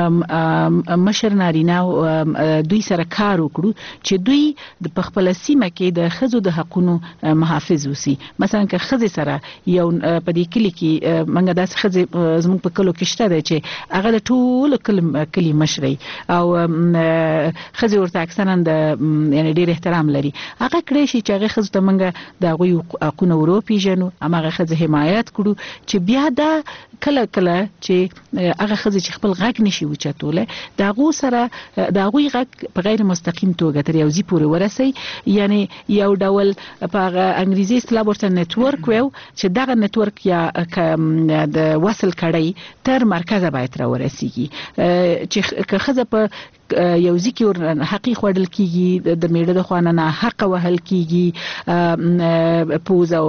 S10: مشر نارینه دوی سره کار وکړو چې دوی په خپله سیمه کې د ښځو د حقونو محافظ اوسي. مثلا که ښځې سره یو په دې کلي کې منګه داسې ښځې زموږ په کلو کې شته دی چې هغه د ټولو کلي مشرې او او خزي ورته اکثرا د یعنی ډیر احترام لري هغه کړی شي چې هغه خزو ته منګه د غوي حقوقونه اورو پیژنو هغه خزه حمایت کړو چې بیا دا کله کله چې هغه خزه چې خپل غږ نشي وچتوله دا غو سره دا غوي غږ په غیر مستقیم توګه تر یو ځی پورې ورسي یعنی یو ډول په انګریزي اصطلاح ورته نتورک وو چې دغه نتورک یا د وصل کړي تر مرکز باید را ورسیږي چې خزه په یو ځکه حقي خوړل کیږي د میړه د خوانه نه حق وهل کیږي پوز او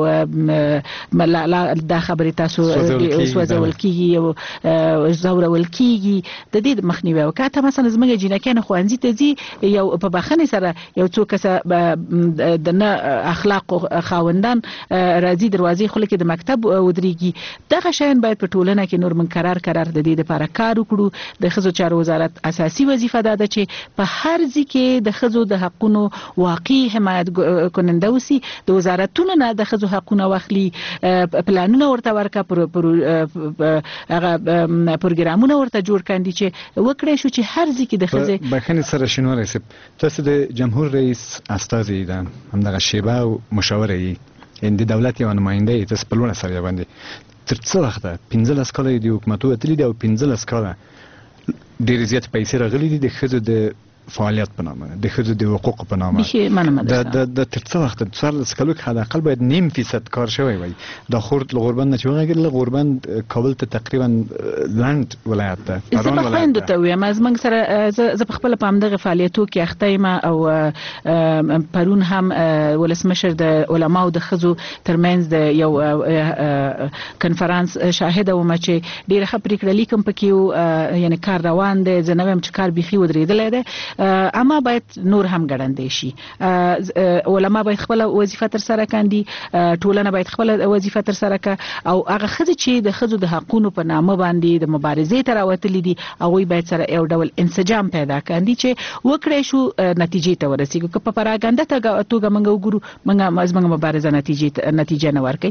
S10: دا خبره تاسو سوځول کیږي او زورول کیږي د دې مخنیوي وکړه مثلا زموږ جنکان خوانځي ته دي یو په بخنه سره یو څوک د نه اخلاق خاوندان راځي دروازې خلک د مکتب ودرېږي دغه شین باید په ټولنه کې نور من قرار قرار د دې لپاره کار وکړو د خزو چارو وزارت اساسي وظیفه ده چې په هر ځکه د خزو د حقونو واقعي حمایت کننده وسی د وزارتونو نه د خزو حقونه واخلي پلانونه ورته ورکا پر هغه پروګرامونه ورته جوړ کاندي چې وکړي شو چې هر ځکه د خزه
S6: بخنه سره شنو رسب تاسو د جمهور رئیس استازي ده همدغه شیبه او مشاوره یې ان د دولت یو نماینده تاسو په لور سره باندې تر څو وخت پنځلس کال دی حکومت وتلی دی او پنځلس کال ډېر زیات پیسې راغلي دي د خزو د فعالیت په نامه د خزو د حقوق په نامه د د د تر څو وخت څوار سکلوک حد اقل باید نیم فیصد کار شوی وي د خورد لغوربند نه چوغه ګل غوربند کابل ته تقریبا لاند ولایت ته
S10: پرون ولایت ته ویم از موږ سره ز په خپل پام دغه فعالیتو کې اختیمه او پرون هم ولسمشر د علماو د خزو ترمنځ د یو کنفرانس شاهد او مچ ډیره خبرې کړلې کوم پکې یعنی کار روان دی زنویم چې کار بيخي ودرېدل دی اما باید نور هم ګړندې شي علما باید خپل وظیفه تر سره کاندي ټولنه باید خپل وظیفه تر سره کا او هغه خزه چې د خزو د حقونو په نامه باندې د مبارزې تر اوتلې دي او باید سره یو ډول انسجام پیدا کاندي چې وکړې شو نتیجې ته ورسیږي که په پراګاندا ته توګه منګو ګورو منګه مزمنګ مبارزه نتیجې نتیجه نه ورکي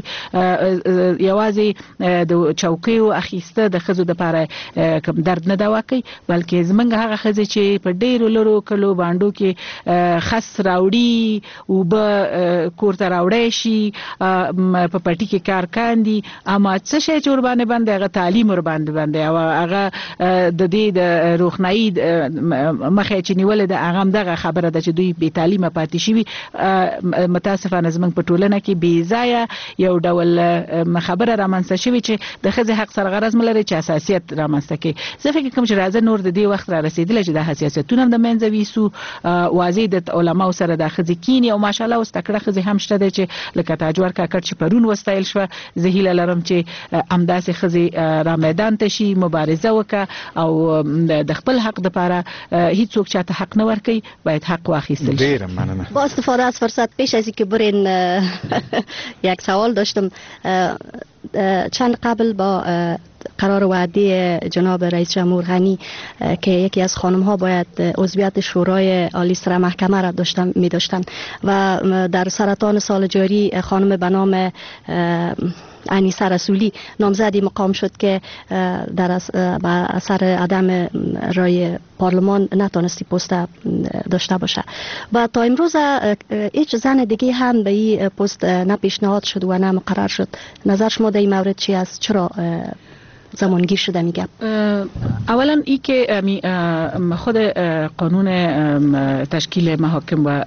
S10: یوازې د چوکیو اخیسته د خزو د لپاره کم درد نه دا واقعي بلکې زمنګ هغه خزه چې په ډیرو لرو کلو باندو کې خاص راوړي او به کوړه راوړي شي په پټي کې کار کاندي اما څه شي چې ور باندې باندې هغه تعلیم ور باندې باندې او هغه د دې د روخنايي مخه چې نیول د هغه دغه خبره ده چې دوی به تعلیم پاتې شي متاسفانه زمنګ په ټولنه کې بي ځای یو ډول خبره رامنځته شوی چې د خزه حق سره غرض ملري چې اساسيت رامنځته کوي زه فکر کوم چې راځه نور د دې وخت را رسیدل چې د حساسیتونو د منځوي سو واضح د علماء سره د خزکینی او ماشاءالله واستکړه خزه هم شته د چې لکه تاجور کاکړ چې پرون وستایل شو زهیله لرم چې امداسه خزه را میدان ته شي مبارزه وکړه او د خپل حق لپاره هیڅ څوک چاته حق نه ورکي باید حق واخیستل شي.
S6: ډیر مننه.
S1: با استفاده از فرصت پیش از اینکه برین یک سوال داشتم چند قبل با قرار وعده جناب رئیس جمهور غنی که یکی از خانم ها باید عضویت شورای عالی سر محکمه را داشتن می داشتن و در سرطان سال جاری خانم به نام انیسه رسولی نامزدی مقام شد که در اثر عدم رای پارلمان نتونستی پست داشته باشه و تا امروز هیچ زن دیگه هم به این پست نه پیشنهاد شد و نه مقرر شد. نظر شما در این مورد چی است؟ چرا زمانگیر شده میگم؟
S10: اولا ای که خود قانون تشکیل محاکم و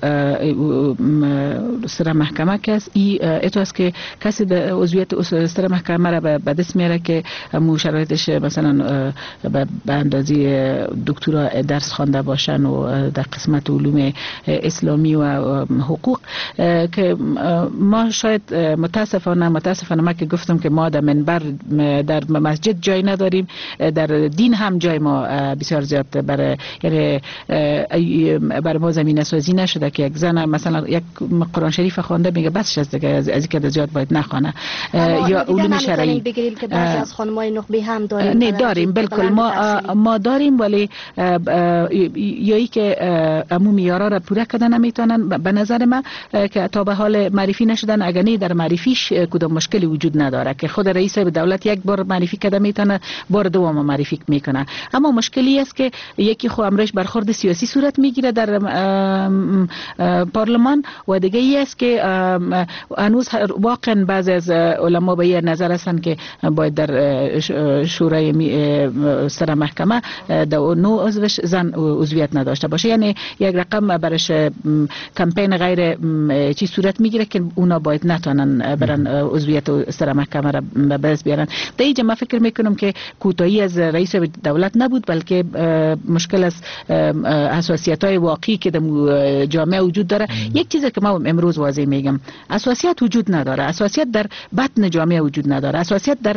S10: سر محکمه کس ای اتو است که کسی به عضویت سر محکمه را به دست میاره که مو شرایطش مثلا به اندازی دکترا درس خوانده باشن و در قسمت علوم اسلامی و حقوق که ما شاید متاسفانه متاسفانه ما که گفتم که ما در منبر در مسجد جای نداریم در دین هم جای ما بسیار زیاد برای یعنی برای ما زمینه سازی نشده که یک زن مثلا یک قرآن شریف خوانده میگه بس از دیگه از اینکه زیاد باید نخوانه یا علوم شرعی
S1: بگیریم که بعضی از خانمای نخبه هم داریم.
S10: نه داریم بالکل ما ما داریم ولی یا ای که عموم معیارا را پوره کردن نمیتونن به نظر من که تا به حال معرفی نشدن اگر نه در معرفیش کدام مشکلی وجود نداره که خود رئیس دولت یک بار معرفی کرده میتونه بار دوم معرفی میکنه. اما مشکلی است که یکی خو امرش برخورد سیاسی صورت میگیره در پارلمان و دیگه ای است که هنوز واقعا بعضی از علما به این نظر هستند که باید در شورای سر محکمه دو نو عضوش زن عضویت نداشته باشه. یعنی یک رقم برش کمپین غیر چی صورت میگیره که اونا باید نتونن برن عضویت سر محکمه را به دست بیارن. در اینجا من فکر میکنم که کوتاهی از رئیس دولت نبود، بلکه مشکل از حساسیت های واقعی که در جامعه وجود داره. یک چیزی که ما امروز واضح میگم، حساسیت وجود نداره، حساسیت در بطن جامعه وجود نداره، حساسیت در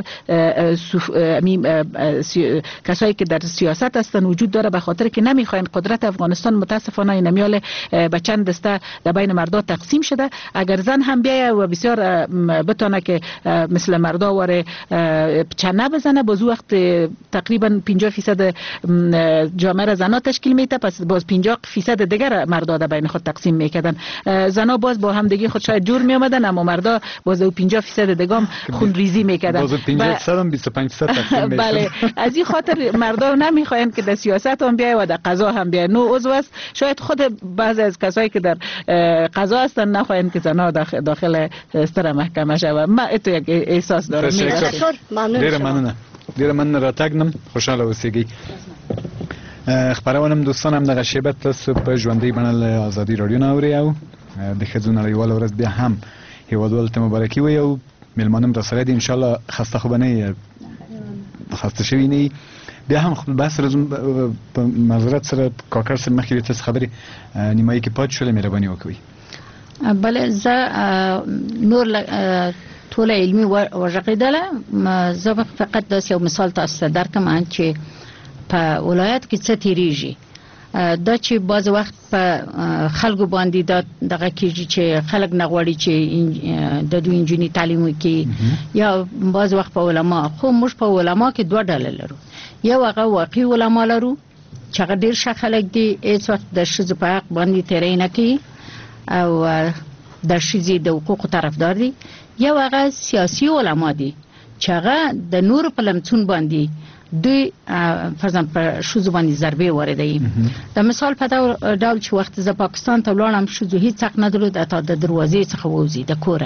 S10: کسایی که در سیاست هستن وجود داره، به خاطر که نمیخواین قدرت افغانستان متاسفانه نمیاله به چند دسته در بین مردا تقسیم شده. اگر زن هم بیایه و بسیار بتونه که مثل مردا وره چنه بزنه، باز وقت تقریبا پنجاه فیصد جامعه را زنا تشکیل میده، پس باز پنجاه فیصد دیگر مردا در بین خود تقسیم میکردن. زنا باز با هم دیگه خود شاید جور میامدن، اما مردا باز پنجاه فیصد دیگه خون ریزی میکردن.
S6: باز پنجاه فیصد هم بیست و پنج فیصد تقسیم میشد.
S10: بله، از این خاطر مردا نمیخواین که در سیاست هم بیای و در قضا هم بیای. نو عضو است. شاید خود بعضی از کسایی که در قضا هستن نخواین که زنا داخل سر محکمه شود. ما اتو یک احساس دارم.
S6: ډیره مننه ډیره مننه راتګنم، خوشاله اوسئ. خبرونه دوستان هم دغه شیبه تاسو په ژوندۍ بڼه له ازادي رادیو نه اورئ او د ښځو نړیواله ورځ بیا هم هیوادوالو ته مبارکي وایي او میلمانه هم راسره دي. انشاءالله خسته خو به نه یې، خسته شوي نه یي. بیا هم خپل بحث را په معذرت سره کاکړ صاحب مخکې د تاسو خبرې نیمایي کې پاتې شولې، مهرباني وکړئ.
S12: بله، زه نور ټول علمي وغږېدله. زه فقط داسې یو مثال تاسو ته درکړم چې په ولایت کې څه تیریږي. دا چې بعض وخت په خلکو باندې دا دغه کېږي چې خلک نه غواړي چې د دوی نجونې تعلیم وکړي، یا بعض وخت په علما. خو موږ په علما کې دوه ډلې لرو. یو هغه واقعي علما لرو چې هغه ډېر ښه خلک دي، هېڅ وخت د ښځو په حق باندې تیری نه کوي او د ښځې د حقوقو طرفدار دي. یو هغه سیاسي علما دي چې هغه د نورو په لمڅون باندې دوی فرضاً په ښځو باندې ضربې واردوي. د مثال په ډول چې وخت زه پاکستان ته ولاړم، ښځو هېڅ حق نه درلود حتی د دروازې څخه ووځي د کوره.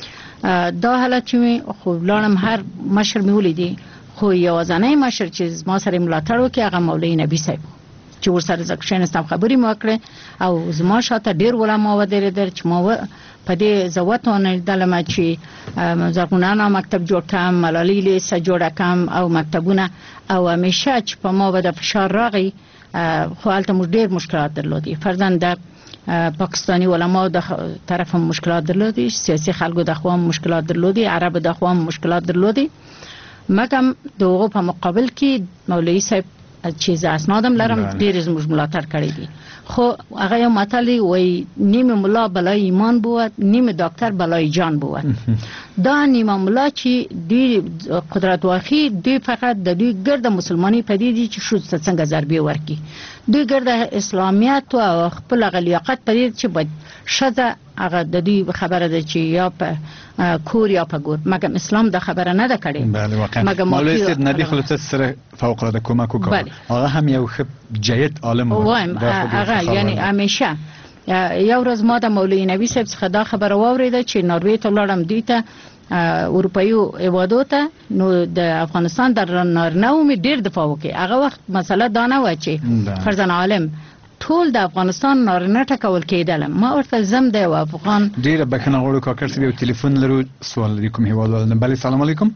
S12: دا حالت چې مې خو ولاړم، هر مشر مې ولیدي، خو یوازینی مشر چې زما سره ملاتړ وکړي هغه مولوي نبي صاحب چې ورسره زه کښېنستم، خبرې مې وکړې او زما شاته ډېر علما ودرېدل چې ما په دې زه وتوانېدلم چې زرغونانه مکتب جوړ کړم، ملالۍ لیسه جوړه کړم او مکتبونه. او همیشه چې په ما به د فشار راغی، خو هلته موږ ډېر مشکلات درلودي. فرضاً د پاکستانی علماو د طرف هم مشکلات درلودي، سیاسي خلکو د خوا هم مشکلات درلودي، عربو د خوا هم مشکلات درلودي. مګم د هغو په مقابل کې مولوي صاحب چې زه اسنادم لرم ډېر زموږ ملاتړ کړی دي. خو هغه یو متل وایي نیم ملا بلای ایمان بود، نیم دکتر بلای جان بود. دا نیمه ملا چې دوی قدرت واخی، دوی فقط د دوی ګرد مسلمانی پدې دي چې ښځو ته څنګه ضربې ورکړي. دوی ګرد اسلامیت او خپل لیاقت پدې چې باید ښځه هغه د دوی خبره ده چې یا په کور یا په ګور. مګم اسلام دا خبره نه ده کړې.
S6: بله واقعا مولوي صاحب نبی خلوص سره فوق العاده کمک وکړ. هغه هم یو ښه جيد عالم و.
S12: هغه یعنی همیشه یو ورځ ما د مولوي نبی صاحب څخه دا خبره واوریده چې ناروې ته ولاړم دوی ته اروپایي هیوادو ته، نو د افغانستان در نارینه‌و مې ډېر دفاع وکړي. هغه وخت مسله دا نه وه چې فرضاً عالم ټول د افغانستان نارینه ټکول کېدل. ما ورته زم د یو افغان
S6: ډېره بښنه غواړو کاکړ صاحب، یو تلیفون لرو، سوال لري کوم هیوادوال نه. بله، سلام علیکم.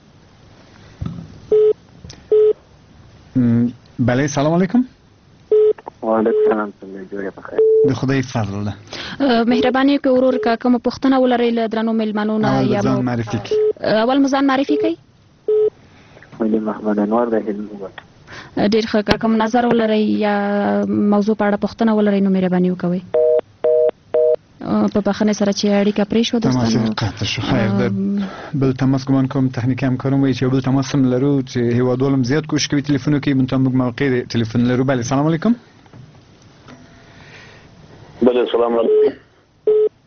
S6: بله، سلام علیکم.
S13: وعلیکم السلام. څنګه په خیر؟
S6: د خدای فضل ده.
S2: مهرباني کوي ورور کا کوم پوښتنه ولرئ له درنو میلمنو نه یا
S6: ځان معرفي کړئ.
S2: اول مو ځان معرفي کړئ.
S13: مې محمد انور د هلمند.
S2: ډېر ښه، که کوم نظر ولرئ یا موضوع په اړه پوښتنه ولرئ نو مهرباني وکوئ. په بخښنې سره چې اړیکه پرې شوه دوستانو.
S6: قطع شو. خیر، د بل تماس ګمان کوم تخنیکي همکارم وایي چې بل تماس هم لرو چې هیوادوال هم زیات کوشش کوي تلیفون وکړي، منتها موږ موقع تلیفون لرو. بله، سلام علیکم.
S13: بله، سلام علیکم.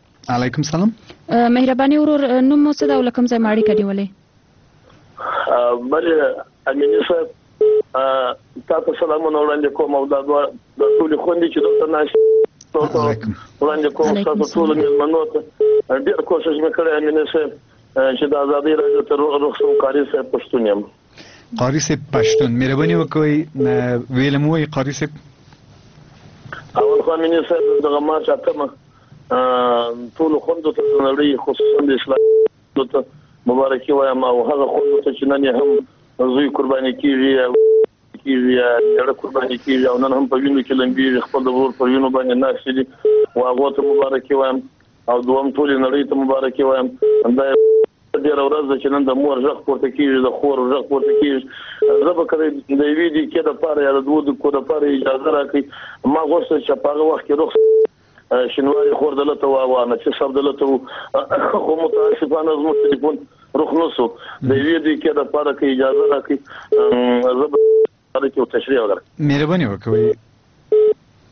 S6: علیکم سلام.
S2: مهرباني ورور، نوم مو څه ده او له کوم ځای مو اړیکه نیولې؟
S14: بله امینی صاحب تاسو سلامونه وړاندې کوم او دا د ټول خوندې چې دلته ناشته وړاندې کوم تاسو ټول مېلمنو ته ډېر کوشش مې کړی امینی صاحب چې د ازادي راډیو ته رخصت قاری صاحب پښتون یم.
S6: قاری صاحب پښتون مهرباني وکړئ ویل مو وي قاری صاحب.
S14: اول خو امینی صاحب دغه ما چاته ټول خوندو ته نړۍ خصوصا د اسلام ته مبارکي وایم او هغه خوندو ته چې نن هم زوی قرباني کیږي کیږي یا قرباني کیږي او نن هم په وینو کې لمبي خپل د ورور په وینو باندې ناشې دي او هغه ته مبارکي وایم او دوم ټول نړۍ ته مبارکي وایم. دا ډېر ورځ چې نن د مور ژغ پورته کیږي د خور ژغ پورته کیږي زه به کله د وی دي کې د پاره یا د دوه د کو د پاره اجازه راکړي ما غوښتل چې په هغه وخت کې رخصت شنواري خور دلته وانه چې سب دلته خو متاسفانه زموږ ټلیفون روخ نوسو د وی دي کې د پاره کې اجازه راکړي زه به تاسو تشریح وکړم.
S6: مهرباني وکړئ.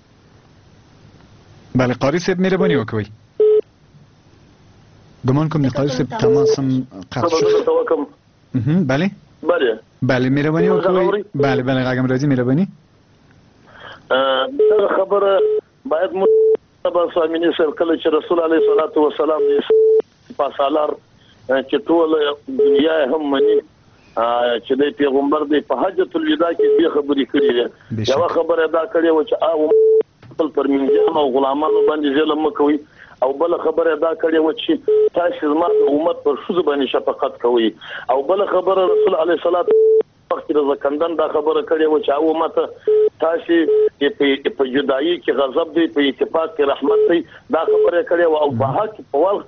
S6: بله قاری صاحب مهرباني وکړئ. ګمان کوم د قاری صاحب تماس هم قطع شو. بله
S14: بله
S6: بله مهرباني وکړئ. بله بله غږم راځي مهرباني.
S14: دا خبره باید مو بس امینی صاحب کله چې رسول الله صلی الله علیه وسلم د پاسالار چې ټول دنیا هم مني چې د پیغمبر د په حجۃ الوداع کې دې خبرې کړې ده. یو خبره دا کړې و چې او خپل پرمنځان او غلامانو باندې ظلم مکوي او بل خبره دا کړې و چې تاسو زما امت پر شوز باندې شفقت کوي او بل خبره رسول الله صلی الله علیه وسلم وخت د زکندن دا خبره کړې و چې او ماته تاسو په جدایي کې غضب دی په اتفاق کې رحمت دی دا خبره کړې و او په حق په ول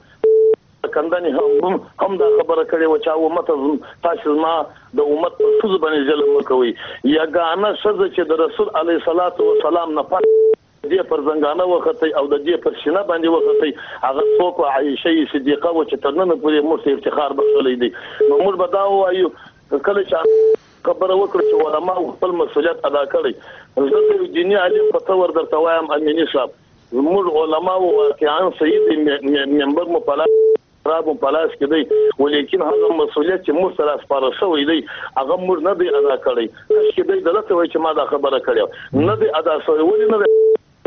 S14: زکندن هم هم دا خبره کړې و چې او ماته تاسو ما د امت په څه باندې ظلم کوي یا ګانه شذ چې د رسول الله صلی الله علیه وسلم نه پات دې پر زنګانه وخت او د دې پر شنه باندې وخت هغه څوک عائشه صدیقه و چې ترنه پورې مو افتخار بخښلې دي نو موږ به دا وایو کله چې خبره وکړه چې علماء خپل مسؤلیت ادا کړي زه د دیني عالم په تور درته وایم امینی صاحب موږ علماء واقعا سید منبر مو پلا راب مو پلاس کې دی ولیکن هغه مسؤلیت چې موږ سره سپاره شوی دی هغه موږ نه دی ادا کړی چې دی دلته وایي چې ما دا خبره کړې نه دی ادا شوی ولې نه دی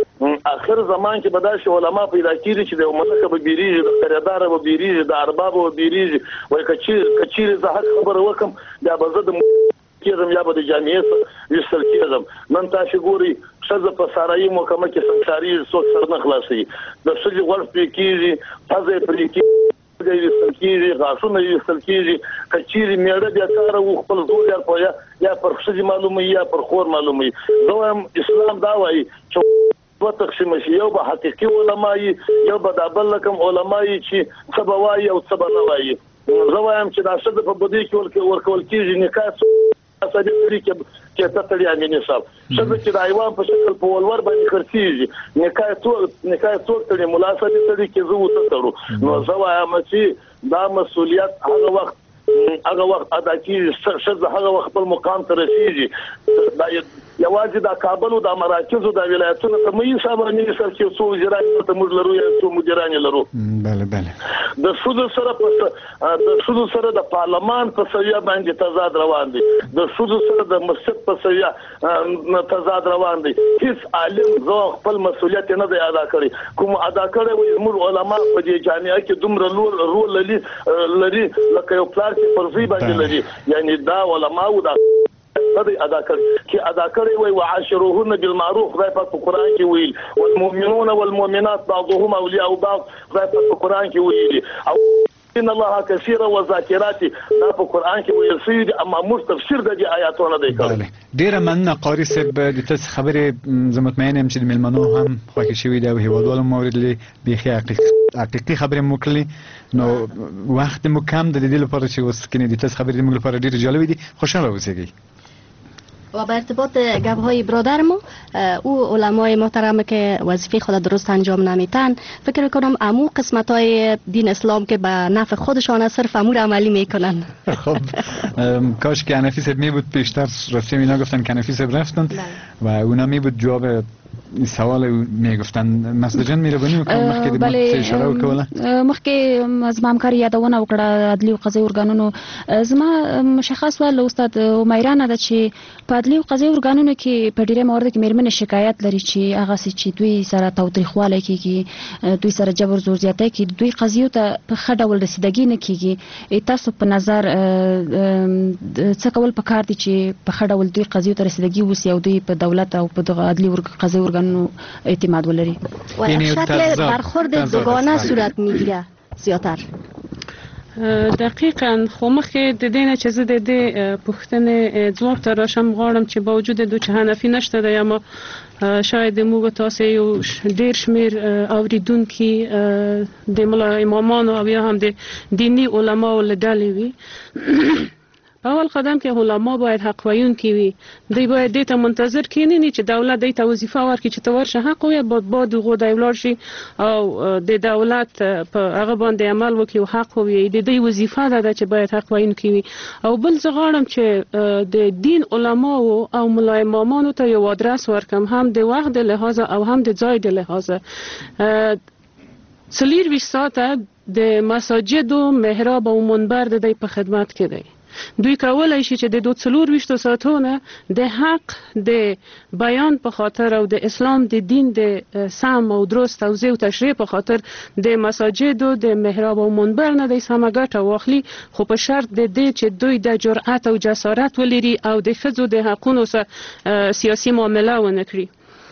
S14: اخر زمان کې بداش علماء پیدا کیږي چې د ملک به بیریږي د خریدار به بیریږي د ارباب به بیریږي وای کچیر کچیر زه حق خبره وکم بیا به زه د کېږم یا به د جامعې سره ویستل کېږم نن تاسو ګوري ښځه په سارایي محکمه کې سنګساري څوک سر نه خلاصوي د ښځې غوړ پرې کېږي پزه پرې کېږي ویستل کېږي غاښونه ویستل کېږي کچیرې میړه بیا کاره و خپل زور یا په یا پر ښځې معلوموي یا پر خور معلوموي زه وایم اسلام دا وایي چې و تقسیم شي یو به حقيقي علماي یو به د بل لکم علماي چې څه به وایي او څه به نه وایي زه وایم چې دا څه په بده کې ورکول کېږي نکاح سړي لري کې چې تطړي امینه صاحب څه چې د ایوان په شکل په ولور باندې خرڅيږي نکاح تو نکاح تو تړي ملاسبه تړي کې زه وته تړو نو زه وایم چې دا مسؤلیت هغه وخت هغه وخت ادا کیږي څه هغه وخت خپل مقام ته رسیږي دا یوازې د کابل او د مراکز او د ولایتونو ته مې حساب نه سر کې څو وزیران ته موږ لرو یا څو مدیران لرو
S6: بله بله
S14: د سود سره په د سود سره د پارلمان په سویا باندې تضاد روان دي د سود سره د مسجد په سویا تضاد روان دي هیڅ عالم زو خپل مسؤلیت نه دی ادا کړی کوم ادا کړی وي موږ علما په دې جامعه کې دومره رول لري لري لکه یو پلار چې فرضي باندې لري یعنی دا علما او دا هذا ادا کړی چې ادا کړی وي وعاشروهن بالمعروف خدای په قرآن کې ویل والمؤمنون والمؤمنات بعضهم اولیاء بعض خدای په قرآن کې ویل او ان الله كثيرا وذاكرات دا په قرآن کې ویل سید اما موږ تفسیر د دې آیاتونو دی کړی
S6: ډیره مننه قاری صاحب د تاسو خبرې زه مطمئن یم چې د ملمنو هم خوښ شوي دی او هیوادوالو مورد لې بیخي حقیقي خبرې مو کړلې نو وخت مو کم د دې لپاره چې اوس کنه د تاسو خبرې موږ لپاره ډیره جالب دي خوشحاله اوسئ.
S1: و به ارتباط گپ‌های برادرمو او علمای محترم که وظیفه خود درست انجام نمیتن فکر کنم امو قسمت‌های دین اسلام که به نفع خودشان صرف امور عملی میکنن.
S6: خب کاش که حنفی صاحب می بود پیشتر رفتیم اینا گفتن که حنفی صاحب رفتن و اونا می بود جواب سوال میگفتن مسعود جان مهرباني وکړه مخکې د مخکې اشاره وکوله
S2: مخکې زما همکار یادونه وکړه عدلي او قضایي ارګانونو زما مشخص ول استاد میرانه ده چې په عدلي او قضایي ارګانونو کې په ډیره موارد کې میرمنې شکایت لري چې هغه چې دوی سره تاوتریخوالی کیږي دوی سره جبر زور زیاتی کوي دوی قضیو ته په ښه ډول رسیدګي نه کیږي تاسو په نظر څه کول پکار دي چې په ښه ډول دوی قضیو ته رسیدګي وسی او دوی په دولت او په دغه عدلي قضایي ارګانونو اعتماد ولري
S1: و شکل برخورد دوگانه صورت میگیره زیاتر
S15: دقیقاً خو مخکې د دې نه چې زه د دې پوښتنې ځواب ته راشم غواړم چې با وجود دو چې حنفي نشته دی اما شاید موږ تاسو یو ډیر شمیر اوریدونکي د ملا امامانو او یا هم د دینی علماو له ډلې وي اول قدم کې علما باید حق ویونکي وي دوی باید دې ته منتظر کینی چې دولت دې ته وظیفه ورکړي چې ته ورشه حق وي بعد بعد دغه د ولاړ شي او د دولت په هغه باندې عمل وکړي او حق وي د دې وظیفه ده چې باید حق ویونکي وي او بل زه غواړم چې د دین علماو او ملا امامانو ته یو ادرس ورکم هم د وخت د لحاظ او هم د ځای د لحاظ څلور ویشت ساعته د مساجد او محراب او منبر د دې په خدمت کې دی دوی کولای شي چې د دوه څلور ویشتو ساعتونه د حق د بیان په خاطر او د اسلام د دین د سم او درست توضیح او تشریح په خاطر د مساجد او د محراب او منبر نه د سمه ګټه واخلي خو په شرط د دې چې دوی د جرأت او جسارت ولري او د ښځو د حقونو سره سیاسي معامله ونه کړي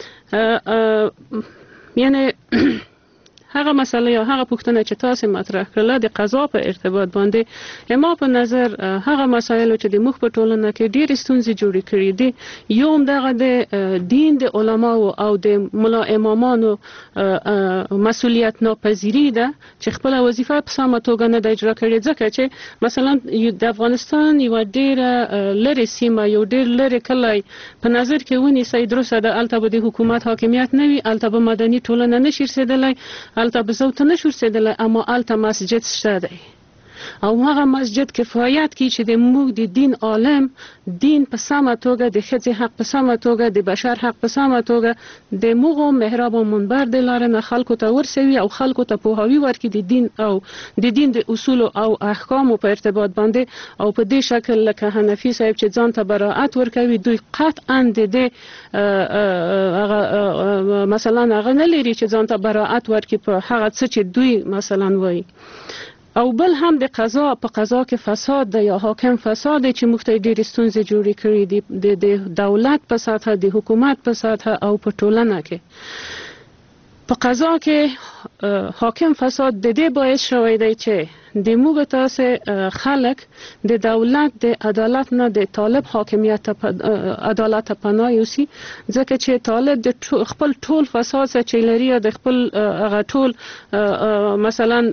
S15: یعنی هغه مسله یا هغه پوښتنه چې تاسو مطرح کړل د قضا په ارتباط باندې ما په نظر هغه مسایل چې د مخ په ټولنه کې ډېر ستونزې جوړې کړې دي یو دغه د دین د علماو او د ملا امامانو مسؤلیت ناپذیری ده چې خپل وظیفه په سمه توګه نه د اجرا کړي ځکه چې مثلا د افغانستان یو ډېر لري سیمه یو ډېر لري کلی په نظر کې ونیسئ درسته د الته د حکومت حاکمیت نه وي الته به مدني ټولنه نشي رسیدلی الته به زو ته نشو رسیدلی اما الته مسجد شته دی او هغه مسجد کفایت کی چې د موږ د دین عالم دین په سمه توګه د ښځې حق په سمه توګه د بشر حق په سمه توګه د موږ محراب او منبر د لارې نه خلکو ته ورسوي او خلکو ته پوهاوی ورکړي د دین او د دین د اصول او احکامو په ارتباط باندې او په دې شکل لکه حنفي صاحب چې ځان ته براءت ورکوي دوی قطعا د دې هغه مثلا هغه نه لري چې ځان ته براءت ورکړي په هغه څه چې دوی مثلا وایي او بل هم د قضا په قضا کې فساد دی یا حاکم فساد دی چې موږ ته ډېرې ستونزې جوړې کړې دي د دولت په سطحه د حکومت په سطحه او په ټولنه کې په قضا کې حاکم فساد د دې باعث شوی دی چې د موږ تاسو خلک د دولت د عدالت نه د طالب حاکمیت عدالت پناه یوسي ځکه چې طالب د خپل ټول فساد چې لري د خپل هغه ټول مثلا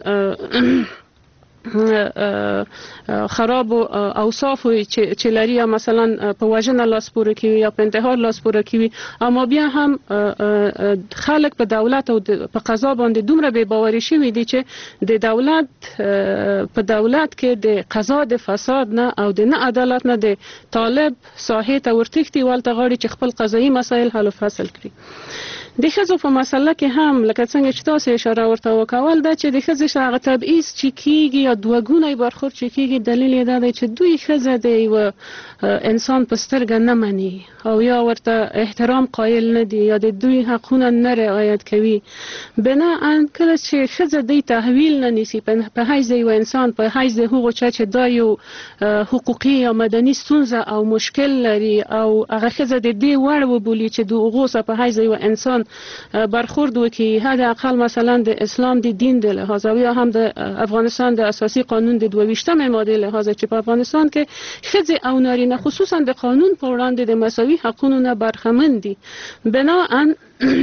S15: خراب اوصاف چې لري مثلا په وژنه لاس پورې کوي یا په انتحار لاس پورې کوي اما بیا هم خلک په دولت او په قضا باندې دومره بې باوري شوي دي چې د دولت په دولت کې د قضا د فساد نه او د نه عدالت نه د طالب ساحې ته ورتښتي ولته غواړي چې خپل قضایي مسایل حل و فصل کړي د ښځو په مسله کې هم لکه څنګه چې تاسو اشاره ورته وکول دا چې د ښځې هغه تبعیض چې کیږي یا دوه ګونی برخورد چې کیږي دلیل یې دا دی چې دوی ښځه د یو انسان په سترګه نه مني او یا ورته احترام قایل نه دي یا د دوی حقونه نه رعایت کوي بنا ان کله چې ښځه دوی تحویل نه نیسي په حیث یو انسان په حیث د هغو چا چې دا یو حقوقي یا مدني ستونزه او مشکل لري او هغه ښځه د دې وړ وبولي چې د هغو سره په حیث یو انسان برخورد وکړي حد اقل مثلا د اسلام د دین د لحاظ او یا هم د افغانستان د اساسي قانون د دوه ویشتمې ماده لحاظ چې په افغانستان کې ښځې او نارینه خصوصا د قانون په وړاندې د مساوي حقونو نه برخمن دي بناءً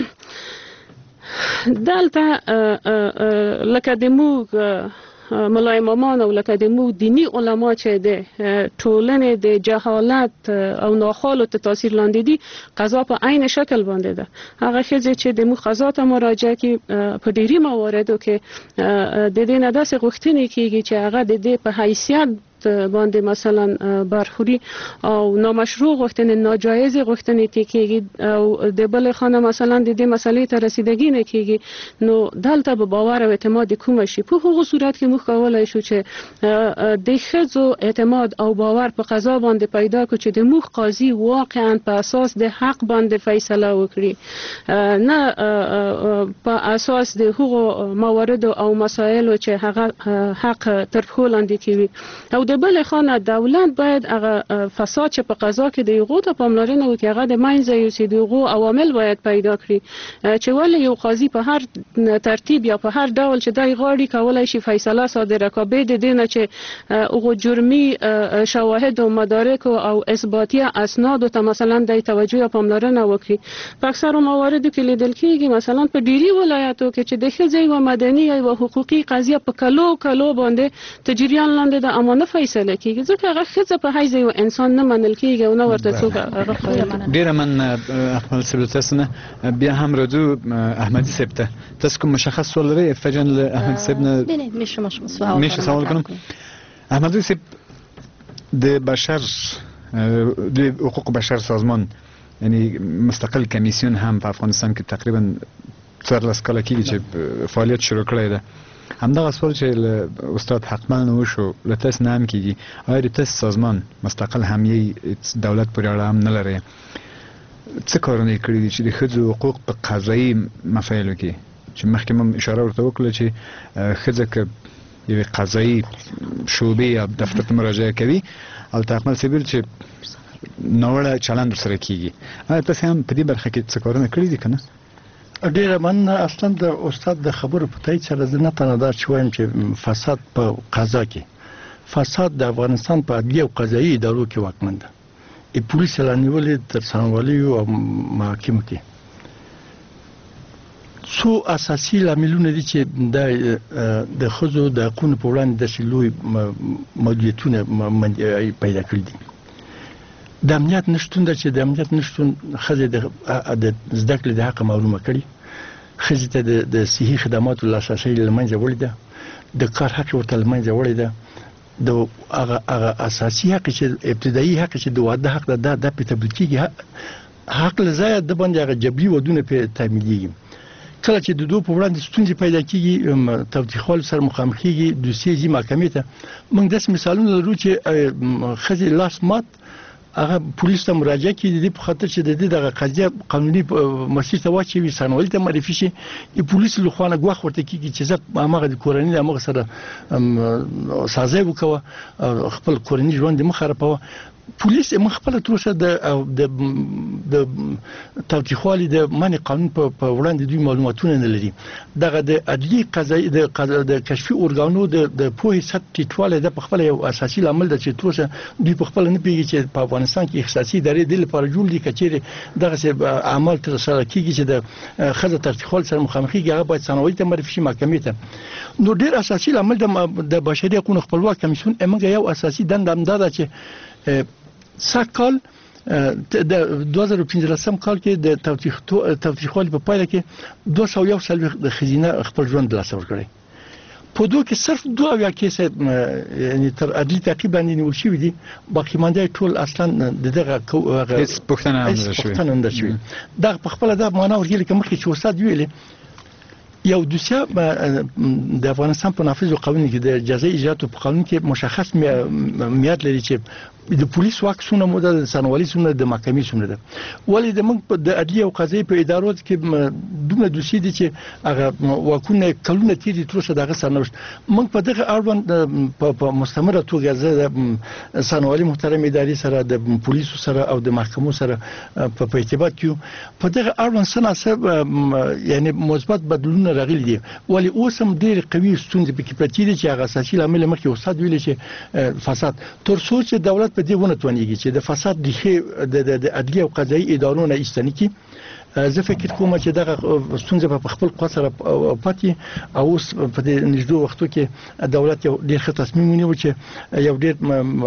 S15: دلته لکه د موږ ملا امامان او لکه د موږ دینی علما چې د ټولنې د جهالت او ناخوالو ته تاثیر لاندې دي قضا په عین شکل باندې ده هغه ښځې چې د موږ قضا ته مراجعه کوي په ډېری مواردو کې د دې نه داسې غوښتنې کیږي چې هغه د دې په حیثیت باندې مثلا برخوري او نامشروع غوښتنې ناجایز غوښتنې کېږي او د بل خانه مثلا د دې مسلې ته رسیدګي نه کېږي نو دلته به باور او اعتماد کوم شي په هغه صورت کې موږ کولای شو چې د ښځو اعتماد او باور په قضا باندې پیدا کړو چې د موږ قاضي واقعا په اساس د حق باندې فیصله وکړي نه په اساس د هغو موارد او مسایلو چې هغه حق تر پښو لاندې کوي او د بل خانه دولت باید هغه فساد چې په قضا کې د یغو ته پاملرنه وکړي هغه د منځه یوسي د یغو عوامل باید پیدا کړي چې ولې یو قاضي په هر ترتیب یا په هر ډول چې دای غاړي کولای شي فیصله صادره کړي به د دینه چې هغه جرمي شواهد او مدارک او اثباتي اسناد ته مثلا د توجه او پاملرنه وکړي په اکثر مواردو کې لیدل کېږي مثلا په ډیری ولایتو کې چې د ښځې او مدني او حقوقي قضیه په کلو کلو باندې تجریان لاندې د امانه فیصله کیږي ځکه هغه ښځه په حیث یو انسان نه منل کیږي او نه ورته څوک هغه
S6: ډیره من خپل سلوتسنه بیا هم راځو احمدي سپته تاسو کوم مشخص سوال لرئ فجن له احمد سپنه
S1: ببینید میشه مشخص سوال
S6: میشه سوال کنم احمدی سپ د بشر د حقوق بشر سازمان یعنی مستقل کمیسیون هم په افغانستان کې تقریبا څوارلس کاله کېږي چې فعالیت شروع کړی ده همدغه سوال چې استاد حقمل وشو له تاسو نه هم کېږي آیا د تاسو سازمان مستقل هم یې دولت پورې اړه هم نه لري څه کارونه یې کړي دي چې د ښځو حقوق په قضایي مسایلو کې چې مخکې هم اشاره ورته وکړه چې ښځه که یوې قضایي شعبې یا دفتر ته مراجعه کوي او حقمل سیبل چې ناوړه چلند ورسره کېږي آیا تاسې هم په دې برخه کې څه کارونه کړي دي که نه
S8: ډیره من اصلا د استاد د خبرو په تایید سره زه نه تنه دا چې وایم چې فساد په قضا کې فساد د افغانستان په عدلیه او قضایي ادارو کې واکمن ده ای پولیس لا نیولې تر څنګهوالي او محاکمو کې څو اساسي لاملونه دي چې د ښځو د حقوقو په وړاندې د لوی محدودیتونه پیدا کړي دي د امنیت نشټون د چې د امنیت نشټون ښځې د زده کړې د حق معلومه کړي ښځې ته د صحي خدماتو لاسرسی له منځه وړی ده د کار حق ورته له منځه وړی ده د هغه هغه اساسي حق چې ابتدایي حق چې د واده حق ده د په تبدیل کېږي حق له ځایه د باندې هغه جبري ودونه په تامینېږي کله چې د دوه په وړاندې ستونزې پیدا کېږي تاوتریخوالو سره مخامخ کېږي دوسیې ځي محکمې ته موږ داسې مثالونه لرو چې ښځې لاس مات هغه پولیس ته مراجعه کړي دي په خاطر چې د دې دغه قضیه قانوني مسیر ته واچوي ثانوي ته معرفي شي پولیس له خوا نه غوښ ورته کېږي چې زه هغه د کورنۍ هغه سره سازي وکوه خپل کورنۍ ژوند مخ خرابوه پولیس مخ خپل تروسه د د تاوتریخوالي د منع قانون په وړاندې دوی معلوماتونه نه لري دغه د عدلي قضایي د کشفي اورګانو د پوهې سطح ټیټوالی د خپل یو اساسي عامل د چې تروسه دوی په خپل نه پیږي چې په افغانستان کې اختصاصي ادارې د لپاره جوړ دي کچېره دغه اعمال تر سره کیږي چې د خزه تاوتریخوال سره مخامخي هغه باید ثانوي ته معرفي شي محکمې ته نو ډیر اساسي عامل د بشري حقوقو خپلواک کمیسیون امنګ یو اساسي دنده هم ده چې ساکال د دوه زره پنځلسم کال کې د تاوتریخوالي په پایله کې دوه سوه یو سلویښت د ښځینه خپل ژوند له لاسه ورکړی په دوه کې صرف دوه اویا کیسه یعنی تر عدلي تعقیب باندې نیول شوي دي باقي مانده ټول اصلا دغه
S6: هیڅ پوښتنه
S8: نه شوې دغه په خپله دا معنا ورګلې که مخکې چې استاد ویلې یو دوسیه د افغانستان په نافذ قانون کې د جزایي اجراتو په قانون کې مشخص میاد لري چې د پولیس واک څونه موده د ثانوي څونه د محکمې څونه ده ولې د موږ د عدلیه او قضایي په ادارو کې دومره دوسیې دي چې هغه واکونه کلونه تیري تر اوسه دغه سرنوشت موږ په دغه اړوند په مستمره توګه د ثانوي محترم ادارې سره د پولیسو سره او د محکمو سره په ارتباط کې په دغه اړوند سناسب یعنی مثبت بدلون راغلي دي ولې اوس هم ډېر قوي ستونزې پکې پاتې دي چې هغه اساسي عامل مخکې استاد ویل چې فساد تر څو چې دولت په دې ونه توانېږي چې د فساد د د عدلیه او قضایي ادارو نه ایستنې کې زه فکر کوم چې دغه ستونزه په خپل قوت سره پاتې او اوس په دې نږدې وختو کې دولت یو ډېر ښه تصمیم ونیو چې یو ډېر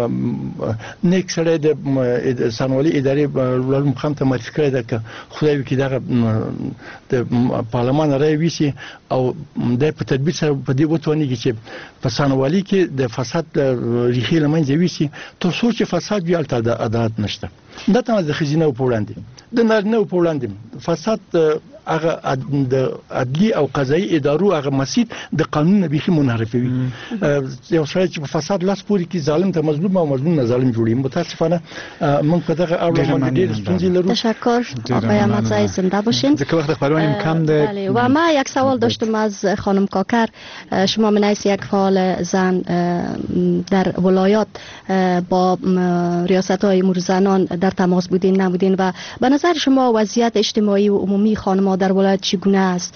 S8: نیک سړی د سانولي ادارې لوړ مقام ته معرفي کړی ده که خدای وکړي دغه د پارلمان رایې ویسي او د په تدبیر سره په دې وتوانېږي چې په سانولي کې د فساد ریښې له منځه یوسي تر څو چې فساد وي هلته عدالت نشته. دا ته د ښځینه په وړاندې د نارینه په وړاندې فساد هغه د عدلي او قضایي ادارو هغه مسیر د قانون نه بيخي منحرفوي. یو سړی چې په فساد لاس پوري کې ظالم ته مظلوم او مظلوم نه ظالم جوړي. متاسفانه موږ په دغه اړه باندې ډېر ستونزې لرو.
S1: تشکر آقای احمدزای، زنده باشین.
S6: ذکر وقت خبرانیم کم ده.
S1: بله و ما یک سوال داشتم از خانم کاکر. شما من حیث یک فعال زن در ولایات با ریاست‌های امور زنان در تماس بودین نبودین و به نظر شما وضعیت اجتماعی و عمومی خانم‌ها در ولایت چگونه است؟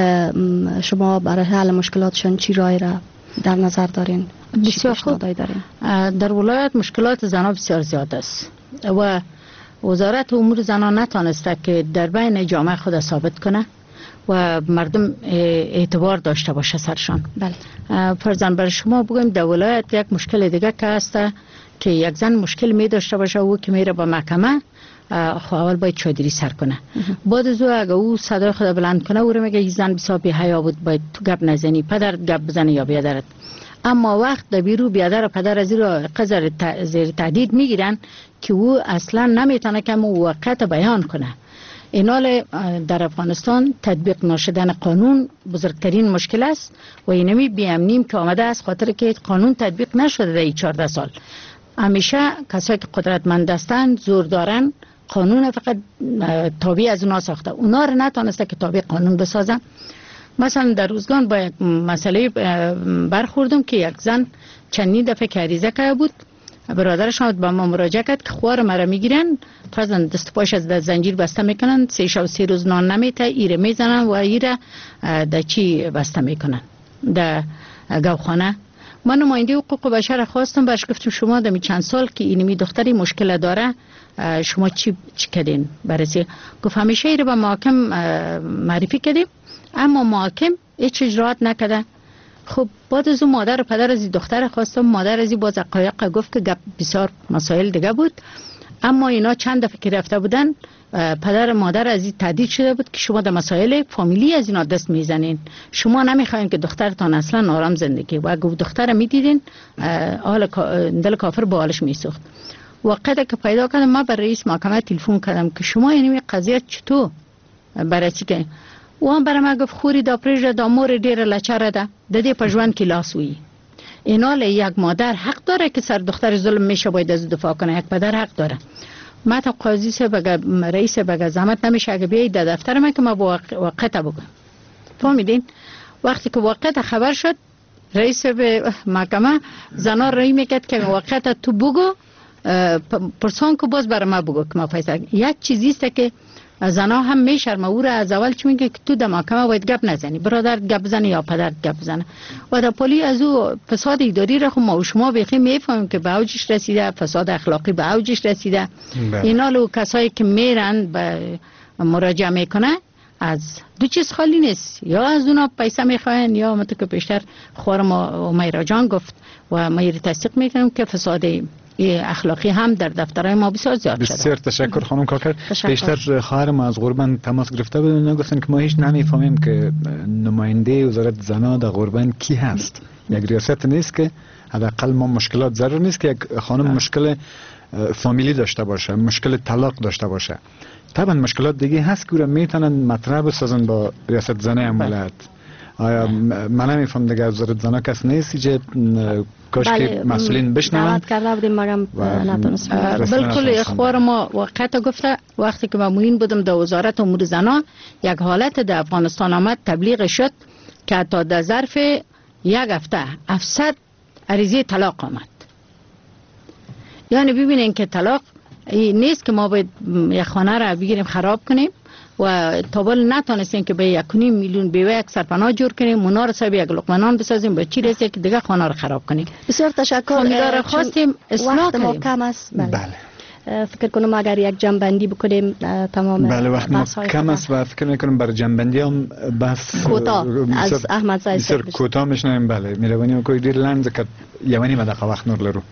S1: شما برای حل مشکلاتشان چی رای را در نظر دارین؟
S12: بسیار خوب. در ولایت مشکلات زنان بسیار زیاد است و وزارت امور زنان نتانسته که در بین جامعه خود ثابت کنه و مردم اعتبار داشته باشه سرشان.
S1: بله.
S12: فرضاً بر شما بگویم در ولایت یک مشکل دیگه که هست که یک زن مشکل می داشته باشه او که میره به محکمه خب اول باید چادری سر کنه. بعد از او اگه او صدای خود بلند کنه او رو میگه این زن بسیار بی حیا بود باید تو گپ نزنی، پدرت گپ بزنه یا بیادرت. اما وقت در بیرو بیادر و پدر از رو قذر زیر تهدید میگیرن که او اصلا نمیتونه که موقت بیان کنه. اینال در افغانستان تطبیق نشدن قانون بزرگترین مشکل است و اینمی بیامنیم که آمده است خاطر که قانون تطبیق نشده در این چهارده سال. همیشه کسایی که قدرتمند هستند زور دارن قانون فقط تابع از اونا ساخته، اونا رو نتونسته که تابع قانون بسازن. مثلا در روزگان با یک مسئله برخوردم که یک زن چندین دفعه که عریضه کرده بود، برادرش آمد با ما مراجعه کرد که خوار مرا میگیرن، فرضاً دست پاش از زنجیر بسته میکنن، سه شب سه روز نان نمیته، ایره میزنن و ایره در چی بسته میکنن در گوخانه. من نماینده حقوق بشر خواستم، برش گفتم شما دمی چند سال که اینمی دختری مشکل داره شما چی چی کردین بررسی؟ گفت همیشه ایره به محاکم معرفی کردیم اما محاکم هیچ اجرات نکرده. خب بعد از اون مادر و پدر از دختر خواستم، مادر از باز حقایق گفت که گپ بسیار مسائل دیگه بود، اما اینا چند دفعه که رفته بودن پدر و مادر از این تهدید شده بود که شما در مسائل فامیلی از اینا دست میزنین، شما نمیخواین که دخترتان اصلا آرام زندگی و اگه دختر میدیدین حال دل کافر با حالش میسوخت. وقتی که پیدا کردم ما بر رئیس محکمه تلفن کردم که شما این قضیه چطور بررسی کنین؟ و هم برای ما گفت خوری دا پریجه دا مور دیر لچره ده ده ده پجوان که لاسوی. اینال یک مادر حق داره که سر دختر ظلم میشه باید از دفاع کنه، یک پدر حق داره. ما تا قاضی سه بگه رئیس بگه زحمت نمیشه اگه بیایید در دفتر من که ما با وقت بگم. فهمیدین؟ وقتی که وقت خبر شد رئیس به محکمه زنا رای میکرد که وقت تو بگو پرسان که باز برای ما بگو که ما فیصله. یک چیزی است که زنا هم میشرمه او را از اول چی میگه که تو در محکمه باید گپ نزنی، برادر گپ بزنه یا پدر گپ بزنه. و در پلی از او فساد اداری را خب ما و شما بخی میفهمیم که به اوجش رسیده، فساد اخلاقی به اوجش رسیده. اینا لو کسایی که میرن به مراجعه میکنه از دو چیز خالی نیست، یا از اونا پیسه میخواین یا متو که پیشتر خوارم و میرا جان گفت و ما تصدیق میکنم که فساد اخلاقی هم در دفترهای ما بسیار زیاد شده.
S6: بسیار تشکر خانم کاکر. پیشتر خواهرم از غربن تماس گرفته بود و گفتن که ما هیچ نمیفهمیم که نماینده وزارت زنا در غربن کی هست. یک ریاست نیست که حداقل ما مشکلات ضرور نیست که یک خانم مشکل فامیلی داشته باشه، مشکل طلاق داشته باشه. طبعا مشکلات دیگه هست که میتونن مطرح بسازن با ریاست زنای ولایت. آیا من نمیفهم دیگه وزارت زنا کس نیست که کاش که مسئولین بشنون.
S1: دعوت کرده بودیم مگم نتونستم.
S12: بالکل اخبار ما وقت گفته وقتی که معمولین بودم در وزارت امور زنا یک حالت در افغانستان آمد تبلیغ شد که تا در ظرف یک هفته هفتصد عریضه طلاق آمد. یعنی ببینین که طلاق نیست که ما باید یک خانه را بگیریم خراب کنیم و تابل نتونستیم که به یک میلیون بیوه یک سرپناه جور کنیم، اونا رو صاحب یک لقمه بسازیم به چی رسید که دیگه خانه رو خراب کنیم.
S1: بسیار تشکر.
S12: خواستیم اصلاح
S1: کنیم. کم است.
S6: بله.
S1: فکر کنم اگر یک جنبندی بکنیم تمام
S6: بله وقت ما کم است و فکر میکنم برای جنبندی هم بحث
S1: کوتاه از احمد زای
S6: سر کوتاه میشنیم. بله میروانی کوی دیر لند که یوانی مدقه وقت نور لرو.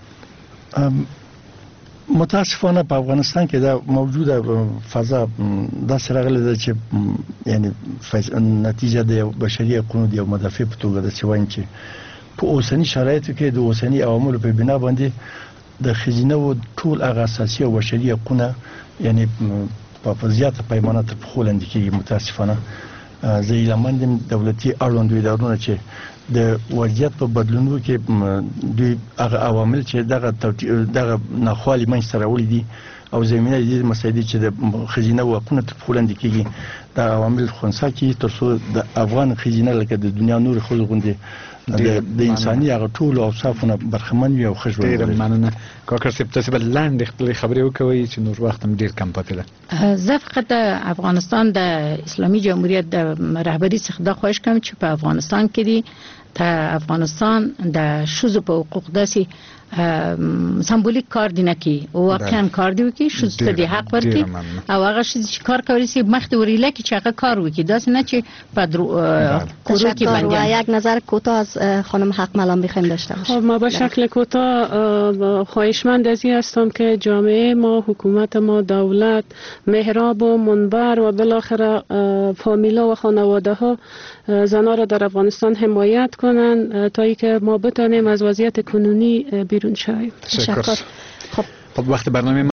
S8: متاسفانه په افغانستان کې دا موجوده فضا دا سره غلې ده چې یعنی نتیجه د بشري حقوقو د مدافع په توګه د چوان چې په اوسنی شرایطو کې د اوسنی عواملو په بنا باندې د خزینه او ټول هغه اساسي او بشري حقوقونه یعنی په زیاته پیمانه تر خولند کې متاسفانه زه ایلمندم دولتي اړوند ادارونه چې د وضعیت په بدلونو کې دوی هغه عوامل چې دغه دغه ناخوالي منځ ته راوړي دي او زمينه دي مسایدي چې د خزینه او حقوقو ته خولند کېږي دا عوامل خنثی کې تر څو د افغان خزینه لکه د دنیا نور خلک غوندي د انساني هغه ټول اوصافونه برخمن وي او خوشبو
S6: ډیر مننه کاکر صاحب تاسو بل لاندې خپل خبرې وکوي چې نور وخت هم ډیر کم پاتې ده.
S12: زه فقط افغانستان د اسلامي جمهوریت د رهبری څخه د خواهش کوم چې په افغانستان کې دي ته افغانستان د شوزو په حقوق داسي سمبولیک کار دی نه کی او واقعا کار دی کی شوز ته دی حق ورکی او هغه چې کار کوي چې مخته وریله کی چې هغه کار وکي داس نه چې په کورو کې باندې
S1: یک نظر کوتاه از خانم حق ملام بخوایم داشته باشیم.
S15: خب ما به شکل کوتاه خواهشمند از این هستم که جامعه ما، حکومت ما، دولت، محراب و منبر و بالاخره فامیلا و خانواده ها زنان را در افغانستان حمایت کنند تا اینکه ما بتانیم از وضعیت کنونی بیرون شویم.
S6: تشکر. خب وقت برنامه